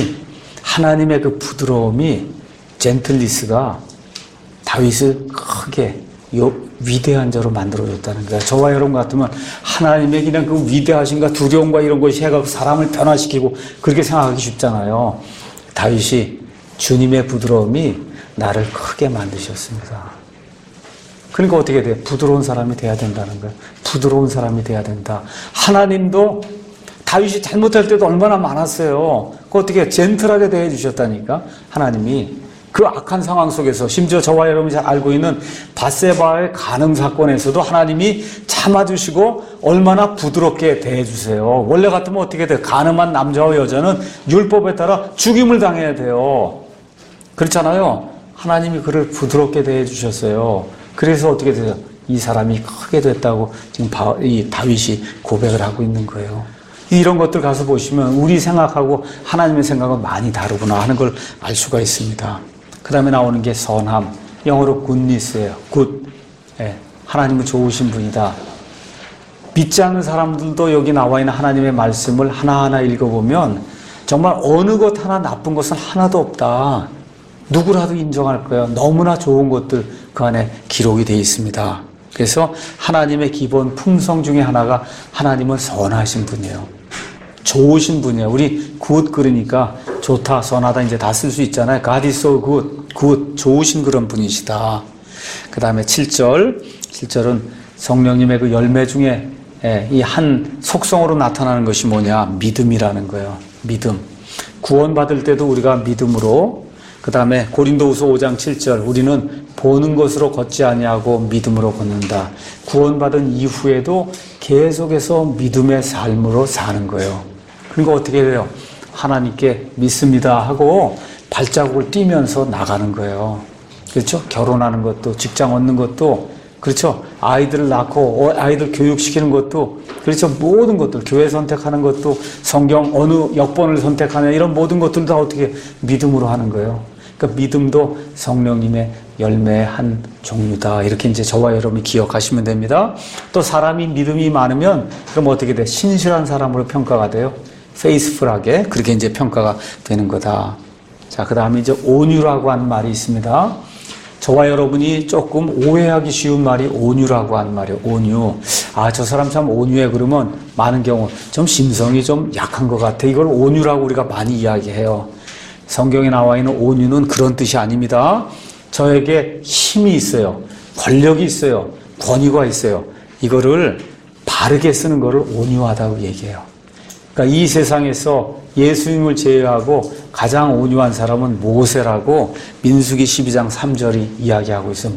하나님의 그 부드러움이, 젠틀리스가 다윗을 크게 위대한 자로 만들어줬다는 거예요. 저와 여러분 같으면 하나님의 그냥 그 위대하신가 두려움과 이런 것이 해가지고 사람을 변화시키고 그렇게 생각하기 쉽잖아요. 다윗이 주님의 부드러움이 나를 크게 만드셨습니다. 그러니까 어떻게 돼? 부드러운 사람이 돼야 된다는 거예요. 부드러운 사람이 돼야 된다. 하나님도 다윗이 잘못할 때도 얼마나 많았어요. 그 어떻게 젠틀하게 대해 주셨다니까. 하나님이 그 악한 상황 속에서 심지어 저와 여러분이 잘 알고 있는 밧세바의 간음 사건에서도 하나님이 참아주시고 얼마나 부드럽게 대해주세요. 원래 같으면 어떻게 돼요? 간음한 남자와 여자는 율법에 따라 죽임을 당해야 돼요. 그렇잖아요. 하나님이 그를 부드럽게 대해주셨어요. 그래서 어떻게 돼요? 이 사람이 크게 됐다고 지금 이 다윗이 고백을 하고 있는 거예요. 이런 것들 가서 보시면 우리 생각하고 하나님의 생각은 많이 다르구나 하는 걸 알 수가 있습니다. 그 다음에 나오는 게 선함, 영어로 goodness예요. good. 하나님은 좋으신 분이다. 믿지 않는 사람들도 여기 나와 있는 하나님의 말씀을 하나하나 읽어보면 정말 어느 것 하나 나쁜 것은 하나도 없다. 누구라도 인정할 거예요. 너무나 좋은 것들 그 안에 기록이 되어 있습니다. 그래서 하나님의 기본 품성 중에 하나가 하나님은 선하신 분이에요. 좋으신 분이에요. 우리 good 그러니까 좋다, 선하다 이제 다 쓸 수 있잖아요. God is so good, good, 좋으신 그런 분이시다. 그 다음에 7절은 성령님의 그 열매 중에 이 한 속성으로 나타나는 것이 뭐냐? 믿음이라는 거예요. 믿음. 구원받을 때도 우리가 믿음으로, 그 다음에 고린도후서 5장 7절 우리는 보는 것으로 걷지 아니하고 믿음으로 걷는다. 구원받은 이후에도 계속해서 믿음의 삶으로 사는 거예요. 그러니까 어떻게 돼요? 하나님께 믿습니다 하고 발자국을 띄면서 나가는 거예요. 그렇죠? 결혼하는 것도, 직장 얻는 것도, 그렇죠? 아이들을 낳고 아이들 교육시키는 것도, 그렇죠? 모든 것들, 교회 선택하는 것도, 성경 어느 역번을 선택하냐, 이런 모든 것들 다 어떻게 믿음으로 하는 거예요. 그러니까 믿음도 성령님의 열매의 한 종류다. 이렇게 이제 저와 여러분이 기억하시면 됩니다. 또 사람이 믿음이 많으면 그럼 어떻게 돼? 신실한 사람으로 평가가 돼요. 페이스풀하게 그렇게 이제 평가가 되는 거다. 자, 그 다음에 이제 온유라고 하는 말이 있습니다. 저와 여러분이 조금 오해하기 쉬운 말이 온유라고 하는 말이에요. 온유. 아, 저 사람 참 온유해. 그러면 많은 경우 좀 심성이 좀 약한 것 같아. 이걸 온유라고 우리가 많이 이야기해요. 성경에 나와 있는 온유는 그런 뜻이 아닙니다. 저에게 힘이 있어요. 권력이 있어요. 권위가 있어요. 이거를 바르게 쓰는 거를 온유하다고 얘기해요. 그러니까 이 세상에서 예수님을 제외하고 가장 온유한 사람은 모세라고 민수기 12장 3절이 이야기하고 있어요.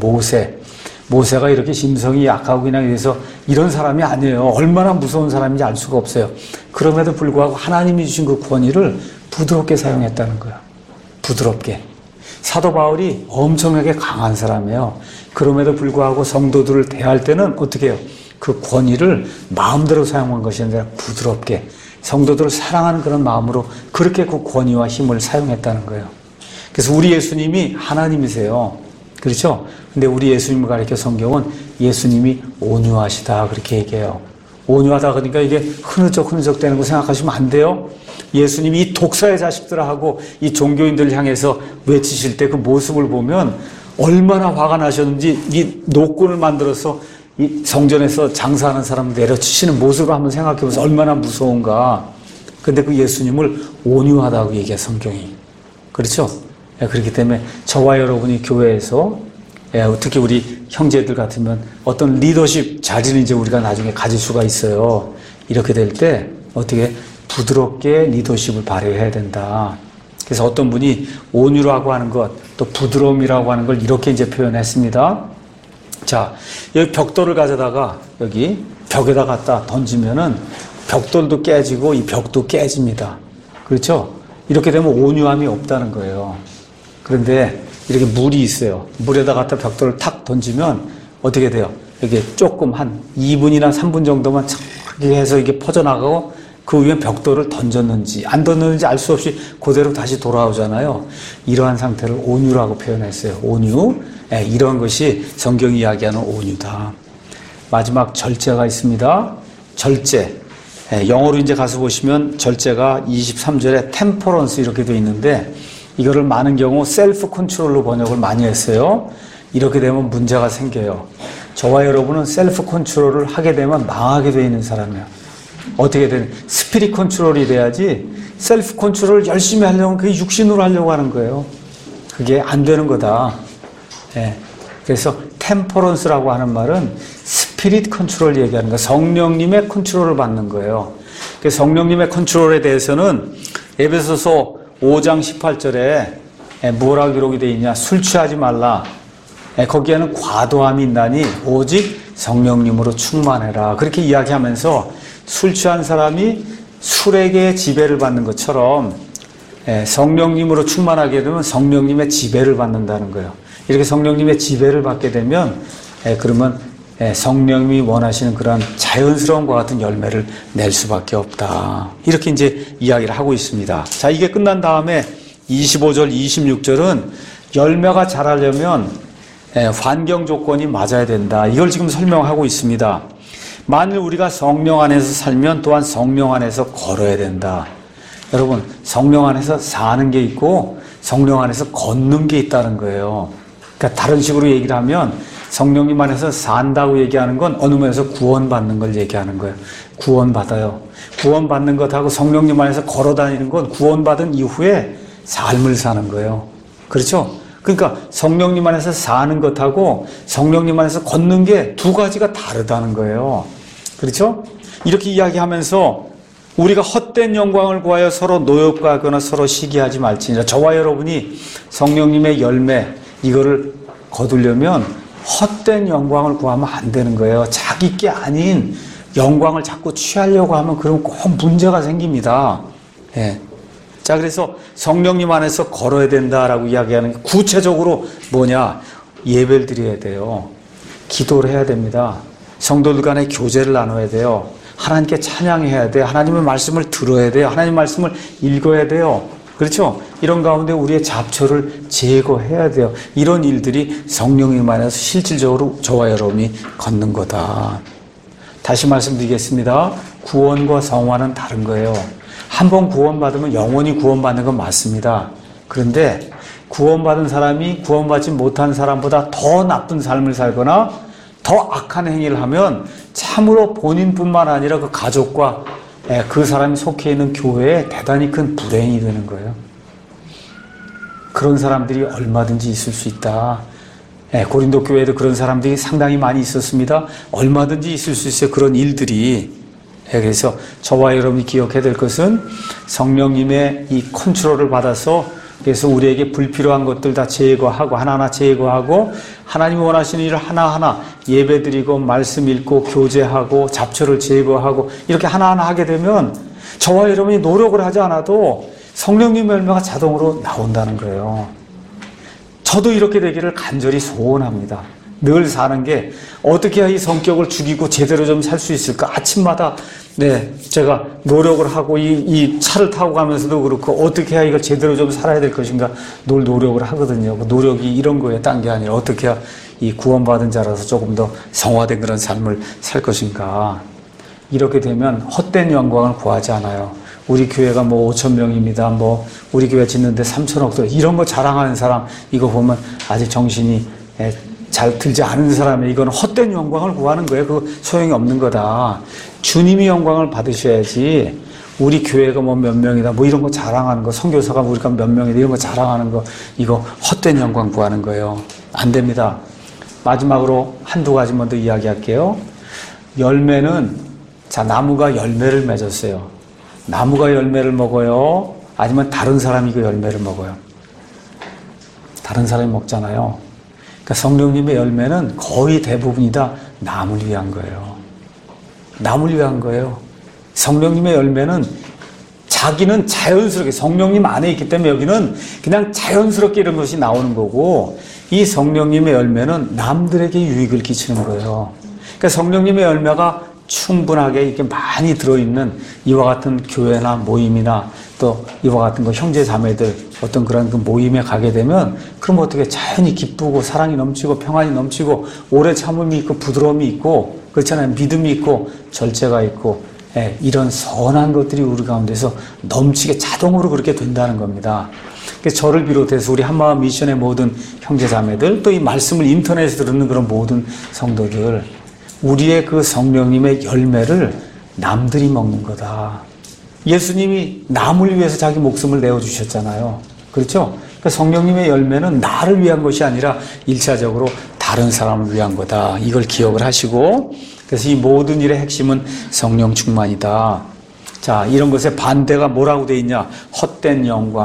모세가 이렇게 심성이 약하고 그냥 이래서 이런 사람이 아니에요. 얼마나 무서운 사람인지 알 수가 없어요. 그럼에도 불구하고 하나님이 주신 그 권위를 부드럽게 사용했다는 거예요. 부드럽게. 사도 바울이 엄청나게 강한 사람이에요. 그럼에도 불구하고 성도들을 대할 때는 어떻게 해요? 그 권위를 마음대로 사용한 것이 아니라 부드럽게 성도들을 사랑하는 그런 마음으로 그렇게 그 권위와 힘을 사용했다는 거예요. 그래서 우리 예수님이 하나님이세요. 그렇죠? 근데 우리 예수님을 가리켜 성경은 예수님이 온유하시다 그렇게 얘기해요. 온유하다 그러니까 이게 흐느적 되는 거 생각하시면 안 돼요. 예수님이 이 독사의 자식들하고 이 종교인들을 향해서 외치실 때 그 모습을 보면 얼마나 화가 나셨는지 이 노끈을 만들어서 이 성전에서 장사하는 사람 내려치시는 모습을 한번 생각해 보세요. 얼마나 무서운가. 근데 그 예수님을 온유하다고 얘기해 성경이. 그렇죠? 그렇기 때문에 저와 여러분이 교회에서 특히 우리 형제들 같으면 어떤 리더십 자리는 이제 우리가 나중에 가질 수가 있어요. 이렇게 될 때 어떻게 부드럽게 리더십을 발휘해야 된다. 그래서 어떤 분이 온유라고 하는 것, 또 부드러움이라고 하는 걸 이렇게 이제 표현했습니다. 자, 여기 벽돌을 가져다가 여기 벽에다 갖다 던지면은 벽돌도 깨지고 이 벽도 깨집니다. 그렇죠? 이렇게 되면 온유함이 없다는 거예요. 그런데 이렇게 물이 있어요. 물에다 갖다 벽돌을 탁 던지면 어떻게 돼요? 이게 조금 한 2분이나 3분 정도만 착하게 해서 이게 퍼져나가고 그 위에 벽돌을 던졌는지 안 던졌는지 알 수 없이 그대로 다시 돌아오잖아요. 이러한 상태를 온유라고 표현했어요. 온유. 이런 것이 성경이 이야기하는 온유다. 마지막 절제가 있습니다. 절제. 영어로 이제 가서 보시면 절제가 23절에 템퍼런스 이렇게 되어 있는데 이거를 많은 경우 셀프 컨트롤로 번역을 많이 했어요. 이렇게 되면 문제가 생겨요. 저와 여러분은 셀프 컨트롤을 하게 되면 망하게 되어 있는 사람이에요. 어떻게 되는 스피릿 컨트롤이 돼야지 셀프 컨트롤을 열심히 하려면 그게 육신으로 하려고 하는 거예요. 그게 안 되는 거다. 그래서 템퍼런스라고 하는 말은 스피릿 컨트롤 얘기하는 거예요. 성령님의 컨트롤을 받는 거예요. 그래서 성령님의 컨트롤에 대해서는 에베소서 5장 18절에 뭐라 기록이 되어 있냐? 술 취하지 말라. 거기에는 과도함이 있나니 오직 성령님으로 충만해라. 그렇게 이야기하면서 술 취한 사람이 술에게 지배를 받는 것처럼 성령님으로 충만하게 되면 성령님의 지배를 받는다는 거예요. 이렇게 성령님의 지배를 받게 되면 그러면 성령님이 원하시는 그런 자연스러운 것 같은 열매를 낼 수밖에 없다. 이렇게 이제 이야기를 하고 있습니다. 자, 이게 끝난 다음에 25절, 26절은 열매가 자라려면 환경 조건이 맞아야 된다. 이걸 지금 설명하고 있습니다. 만일 우리가 성령 안에서 살면 또한 성령 안에서 걸어야 된다. 여러분, 성령 안에서 사는 게 있고 성령 안에서 걷는 게 있다는 거예요. 그러니까 다른 식으로 얘기를 하면 성령님 안에서 산다고 얘기하는 건 어느 면에서 구원받는 걸 얘기하는 거예요. 구원받아요. 구원받는 것하고 성령님 안에서 걸어다니는 건 구원받은 이후에 삶을 사는 거예요. 그렇죠? 그러니까 성령님 안에서 사는 것하고 성령님 안에서 걷는 게 두 가지가 다르다는 거예요. 그렇죠? 이렇게 이야기하면서 우리가 헛된 영광을 구하여 서로 노엽가거나 서로 시기하지 말지니라. 저와 여러분이 성령님의 열매 이거를 거두려면 헛된 영광을 구하면 안 되는 거예요. 자기 게 아닌 영광을 자꾸 취하려고 하면 그럼 꼭 문제가 생깁니다. 자, 그래서 성령님 안에서 걸어야 된다라고 이야기하는 게 구체적으로 뭐냐? 예배를 드려야 돼요. 기도를 해야 됩니다. 성도들 간에 교제를 나눠야 돼요. 하나님께 찬양해야 돼요. 하나님의 말씀을 들어야 돼요. 하나님의 말씀을 읽어야 돼요. 그렇죠? 이런 가운데 우리의 잡초를 제거해야 돼요. 이런 일들이 성령님 안에서 실질적으로 저와 여러분이 걷는 거다. 다시 말씀드리겠습니다. 구원과 성화는 다른 거예요. 한번 구원받으면 영원히 구원받는 건 맞습니다. 그런데 구원받은 사람이 구원받지 못한 사람보다 더 나쁜 삶을 살거나 더 악한 행위를 하면 참으로 본인뿐만 아니라 그 가족과 그 사람이 속해 있는 교회에 대단히 큰 불행이 되는 거예요. 그런 사람들이 얼마든지 있을 수 있다. 고린도 교회에도 그런 사람들이 상당히 많이 있었습니다. 얼마든지 있을 수 있어요. 그런 일들이. 그래서 저와 여러분이 기억해야 될 것은 성령님의 이 컨트롤을 받아서 그래서 우리에게 불필요한 것들 다 제거하고 하나하나 제거하고 하나님이 원하시는 일을 하나하나 예배드리고 말씀 읽고 교제하고 잡초를 제거하고 이렇게 하나하나 하게 되면 저와 여러분이 노력을 하지 않아도 성령님의 열매가 자동으로 나온다는 거예요. 저도 이렇게 되기를 간절히 소원합니다. 늘 사는 게 어떻게 해야 이 성격을 죽이고 제대로 좀 살 수 있을까? 아침마다 제가 노력을 하고 이 차를 타고 가면서도 그렇고 어떻게 해야 이걸 제대로 좀 살아야 될 것인가 늘 노력을 하거든요. 그 노력이 이런 거에 딴 게 아니라 어떻게 해야 이 구원받은 자라서 조금 더 성화된 그런 삶을 살 것인가. 이렇게 되면 헛된 영광을 구하지 않아요. 우리 교회가 5,000명입니다. 우리 교회 짓는데 3,000억 들 이런 거 자랑하는 사람 이거 보면 아직 정신이 잘 들지 않은 사람이 이건 헛된 영광을 구하는 거예요. 그거 소용이 없는 거다. 주님이 영광을 받으셔야지 우리 교회가 몇 명이다 이런 거 자랑하는 거 선교사가 우리가 몇 명이다 이런 거 자랑하는 거 이거 헛된 영광 구하는 거예요. 안 됩니다. 마지막으로 한두 가지만 더 이야기할게요. 열매는 나무가 열매를 맺었어요. 나무가 열매를 먹어요? 아니면 다른 사람이 그 열매를 먹어요? 다른 사람이 먹잖아요. 그러니까 성령님의 열매는 거의 대부분이 다 남을 위한 거예요. 남을 위한 거예요. 성령님의 열매는 자기는 자연스럽게 성령님 안에 있기 때문에 여기는 그냥 자연스럽게 이런 것이 나오는 거고 이 성령님의 열매는 남들에게 유익을 끼치는 거예요. 그러니까 성령님의 열매가 충분하게 이렇게 많이 들어있는 이와 같은 교회나 모임이나 또 이와 같은 거 형제 자매들 어떤 그런 그 모임에 가게 되면 그럼 어떻게 자연히 기쁘고 사랑이 넘치고 평안이 넘치고 오래 참음이 있고 부드러움이 있고 그렇잖아요. 믿음이 있고 절제가 있고 이런 선한 것들이 우리 가운데서 넘치게 자동으로 그렇게 된다는 겁니다. 그래서 저를 비롯해서 우리 한마음 미션의 모든 형제 자매들 또 이 말씀을 인터넷에서 듣는 그런 모든 성도들 우리의 그 성령님의 열매를 남들이 먹는 거다. 예수님이 남을 위해서 자기 목숨을 내어주셨잖아요. 그렇죠? 그러니까 성령님의 열매는 나를 위한 것이 아니라 1차적으로 다른 사람을 위한 거다. 이걸 기억을 하시고 그래서 이 모든 일의 핵심은 성령 충만이다. 자, 이런 것의 반대가 뭐라고 돼 있냐? 헛된 영광,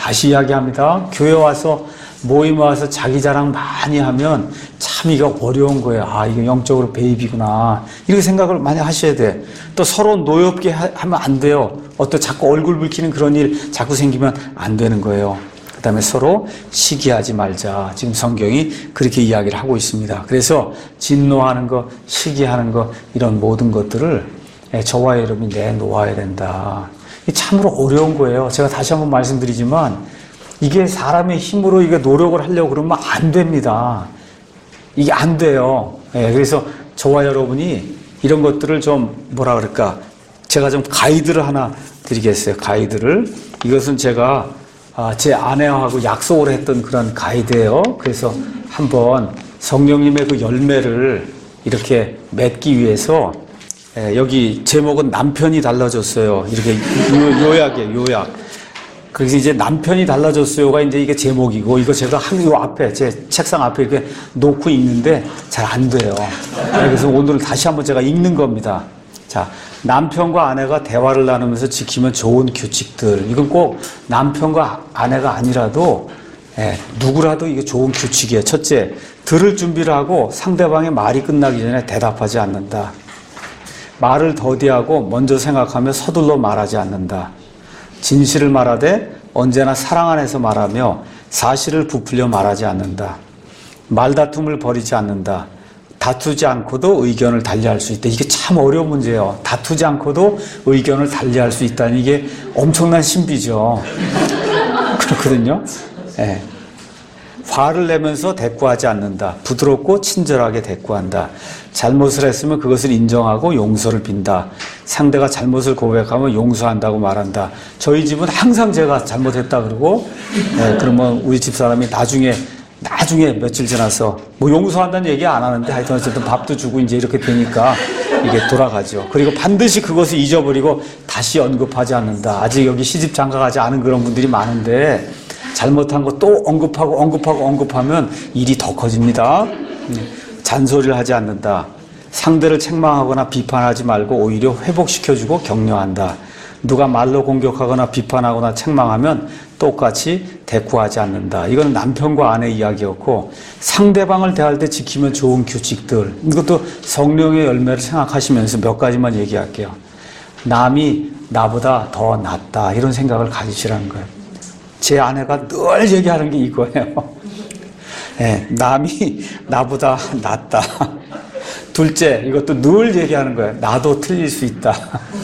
다시 이야기합니다. 교회 와서 모임 와서 자기 자랑 많이 하면 참 이거 어려운 거예요. 아, 이거 영적으로 베이비구나. 이렇게 생각을 많이 하셔야 돼. 또 서로 노엽게 하면 안 돼요. 어떤 자꾸 얼굴 붉히는 그런 일 자꾸 생기면 안 되는 거예요. 그 다음에 서로 시기하지 말자. 지금 성경이 그렇게 이야기를 하고 있습니다. 그래서 진노하는 거, 시기하는 거, 이런 모든 것들을 저와 여러분이 내놓아야 된다. 참으로 어려운 거예요. 제가 다시 한번 말씀드리지만 이게 사람의 힘으로 이게 노력을 하려고 그러면 안 됩니다. 이게 안 돼요. 그래서 저와 여러분이 이런 것들을 좀 뭐라 그럴까, 제가 좀 가이드를 하나 드리겠어요. 가이드를. 이것은 제가 제 아내하고 약속을 했던 그런 가이드예요. 그래서 한번 성령님의 그 열매를 이렇게 맺기 위해서 여기 제목은 남편이 달라졌어요. 이렇게 요약이에요. 요약. 그래서 이제 남편이 달라졌어요가 이제 이게 제목이고, 이거 제가 요 앞에, 제 책상 앞에 이렇게 놓고 읽는데 잘 안 돼요. 그래서 오늘 다시 한번 제가 읽는 겁니다. 자, 남편과 아내가 대화를 나누면서 지키면 좋은 규칙들. 이건 꼭 남편과 아내가 아니라도, 누구라도 이게 좋은 규칙이에요. 첫째, 들을 준비를 하고 상대방의 말이 끝나기 전에 대답하지 않는다. 말을 더디하고 먼저 생각하며 서둘러 말하지 않는다. 진실을 말하되 언제나 사랑 안에서 말하며 사실을 부풀려 말하지 않는다. 말다툼을 벌이지 않는다. 다투지 않고도 의견을 달리할 수 있다. 이게 참 어려운 문제예요. 다투지 않고도 의견을 달리할 수 있다는 이게 엄청난 신비죠. 그렇거든요. 네. 화를 내면서 대꾸하지 않는다. 부드럽고 친절하게 대꾸한다. 잘못을 했으면 그것을 인정하고 용서를 빈다. 상대가 잘못을 고백하면 용서한다고 말한다. 저희 집은 항상 제가 잘못했다 그러고, 그러면 우리 집사람이 나중에 며칠 지나서 뭐 용서한다는 얘기 안 하는데 하여튼 어쨌든 밥도 주고 이제 이렇게 되니까 이게 돌아가죠. 그리고 반드시 그것을 잊어버리고 다시 언급하지 않는다. 아직 여기 시집 장가가지 않은 그런 분들이 많은데 잘못한 거 또 언급하면 일이 더 커집니다. 잔소리를 하지 않는다. 상대를 책망하거나 비판하지 말고 오히려 회복시켜주고 격려한다. 누가 말로 공격하거나 비판하거나 책망하면 똑같이 대꾸하지 않는다. 이건 남편과 아내 이야기였고, 상대방을 대할 때 지키면 좋은 규칙들. 이것도 성령의 열매를 생각하시면서 몇 가지만 얘기할게요. 남이 나보다 더 낫다. 이런 생각을 가지시라는 거예요. 제 아내가 늘 얘기하는 게 이거예요. 남이 나보다 낫다. 둘째, 이것도 늘 얘기하는 거예요. 나도 틀릴 수 있다.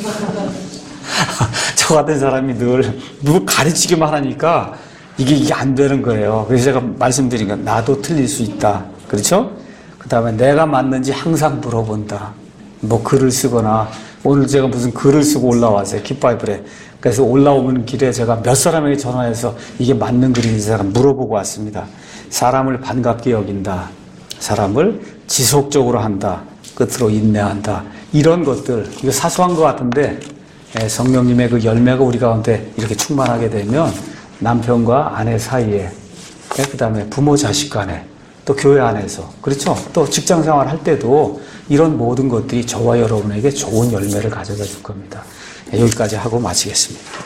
저 같은 사람이 늘 누구 가르치기만 하니까 이게 안 되는 거예요. 그래서 제가 말씀드린 건 나도 틀릴 수 있다. 그렇죠? 그 다음에 내가 맞는지 항상 물어본다. 뭐 글을 쓰거나, 오늘 제가 무슨 글을 쓰고 올라왔어요. kit바이블에. 그래서 올라오는 길에 제가 몇 사람에게 전화해서 이게 맞는 글인지 사람 물어보고 왔습니다. 사람을 반갑게 여긴다. 사람을 지속적으로 한다. 끝으로 인내한다. 이런 것들, 이거 사소한 것 같은데 성령님의 그 열매가 우리 가운데 이렇게 충만하게 되면 남편과 아내 사이에, 그 다음에 부모 자식 간에, 또 교회 안에서, 그렇죠? 또 직장 생활 할 때도 이런 모든 것들이 저와 여러분에게 좋은 열매를 가져다 줄 겁니다. 여기까지 하고 마치겠습니다.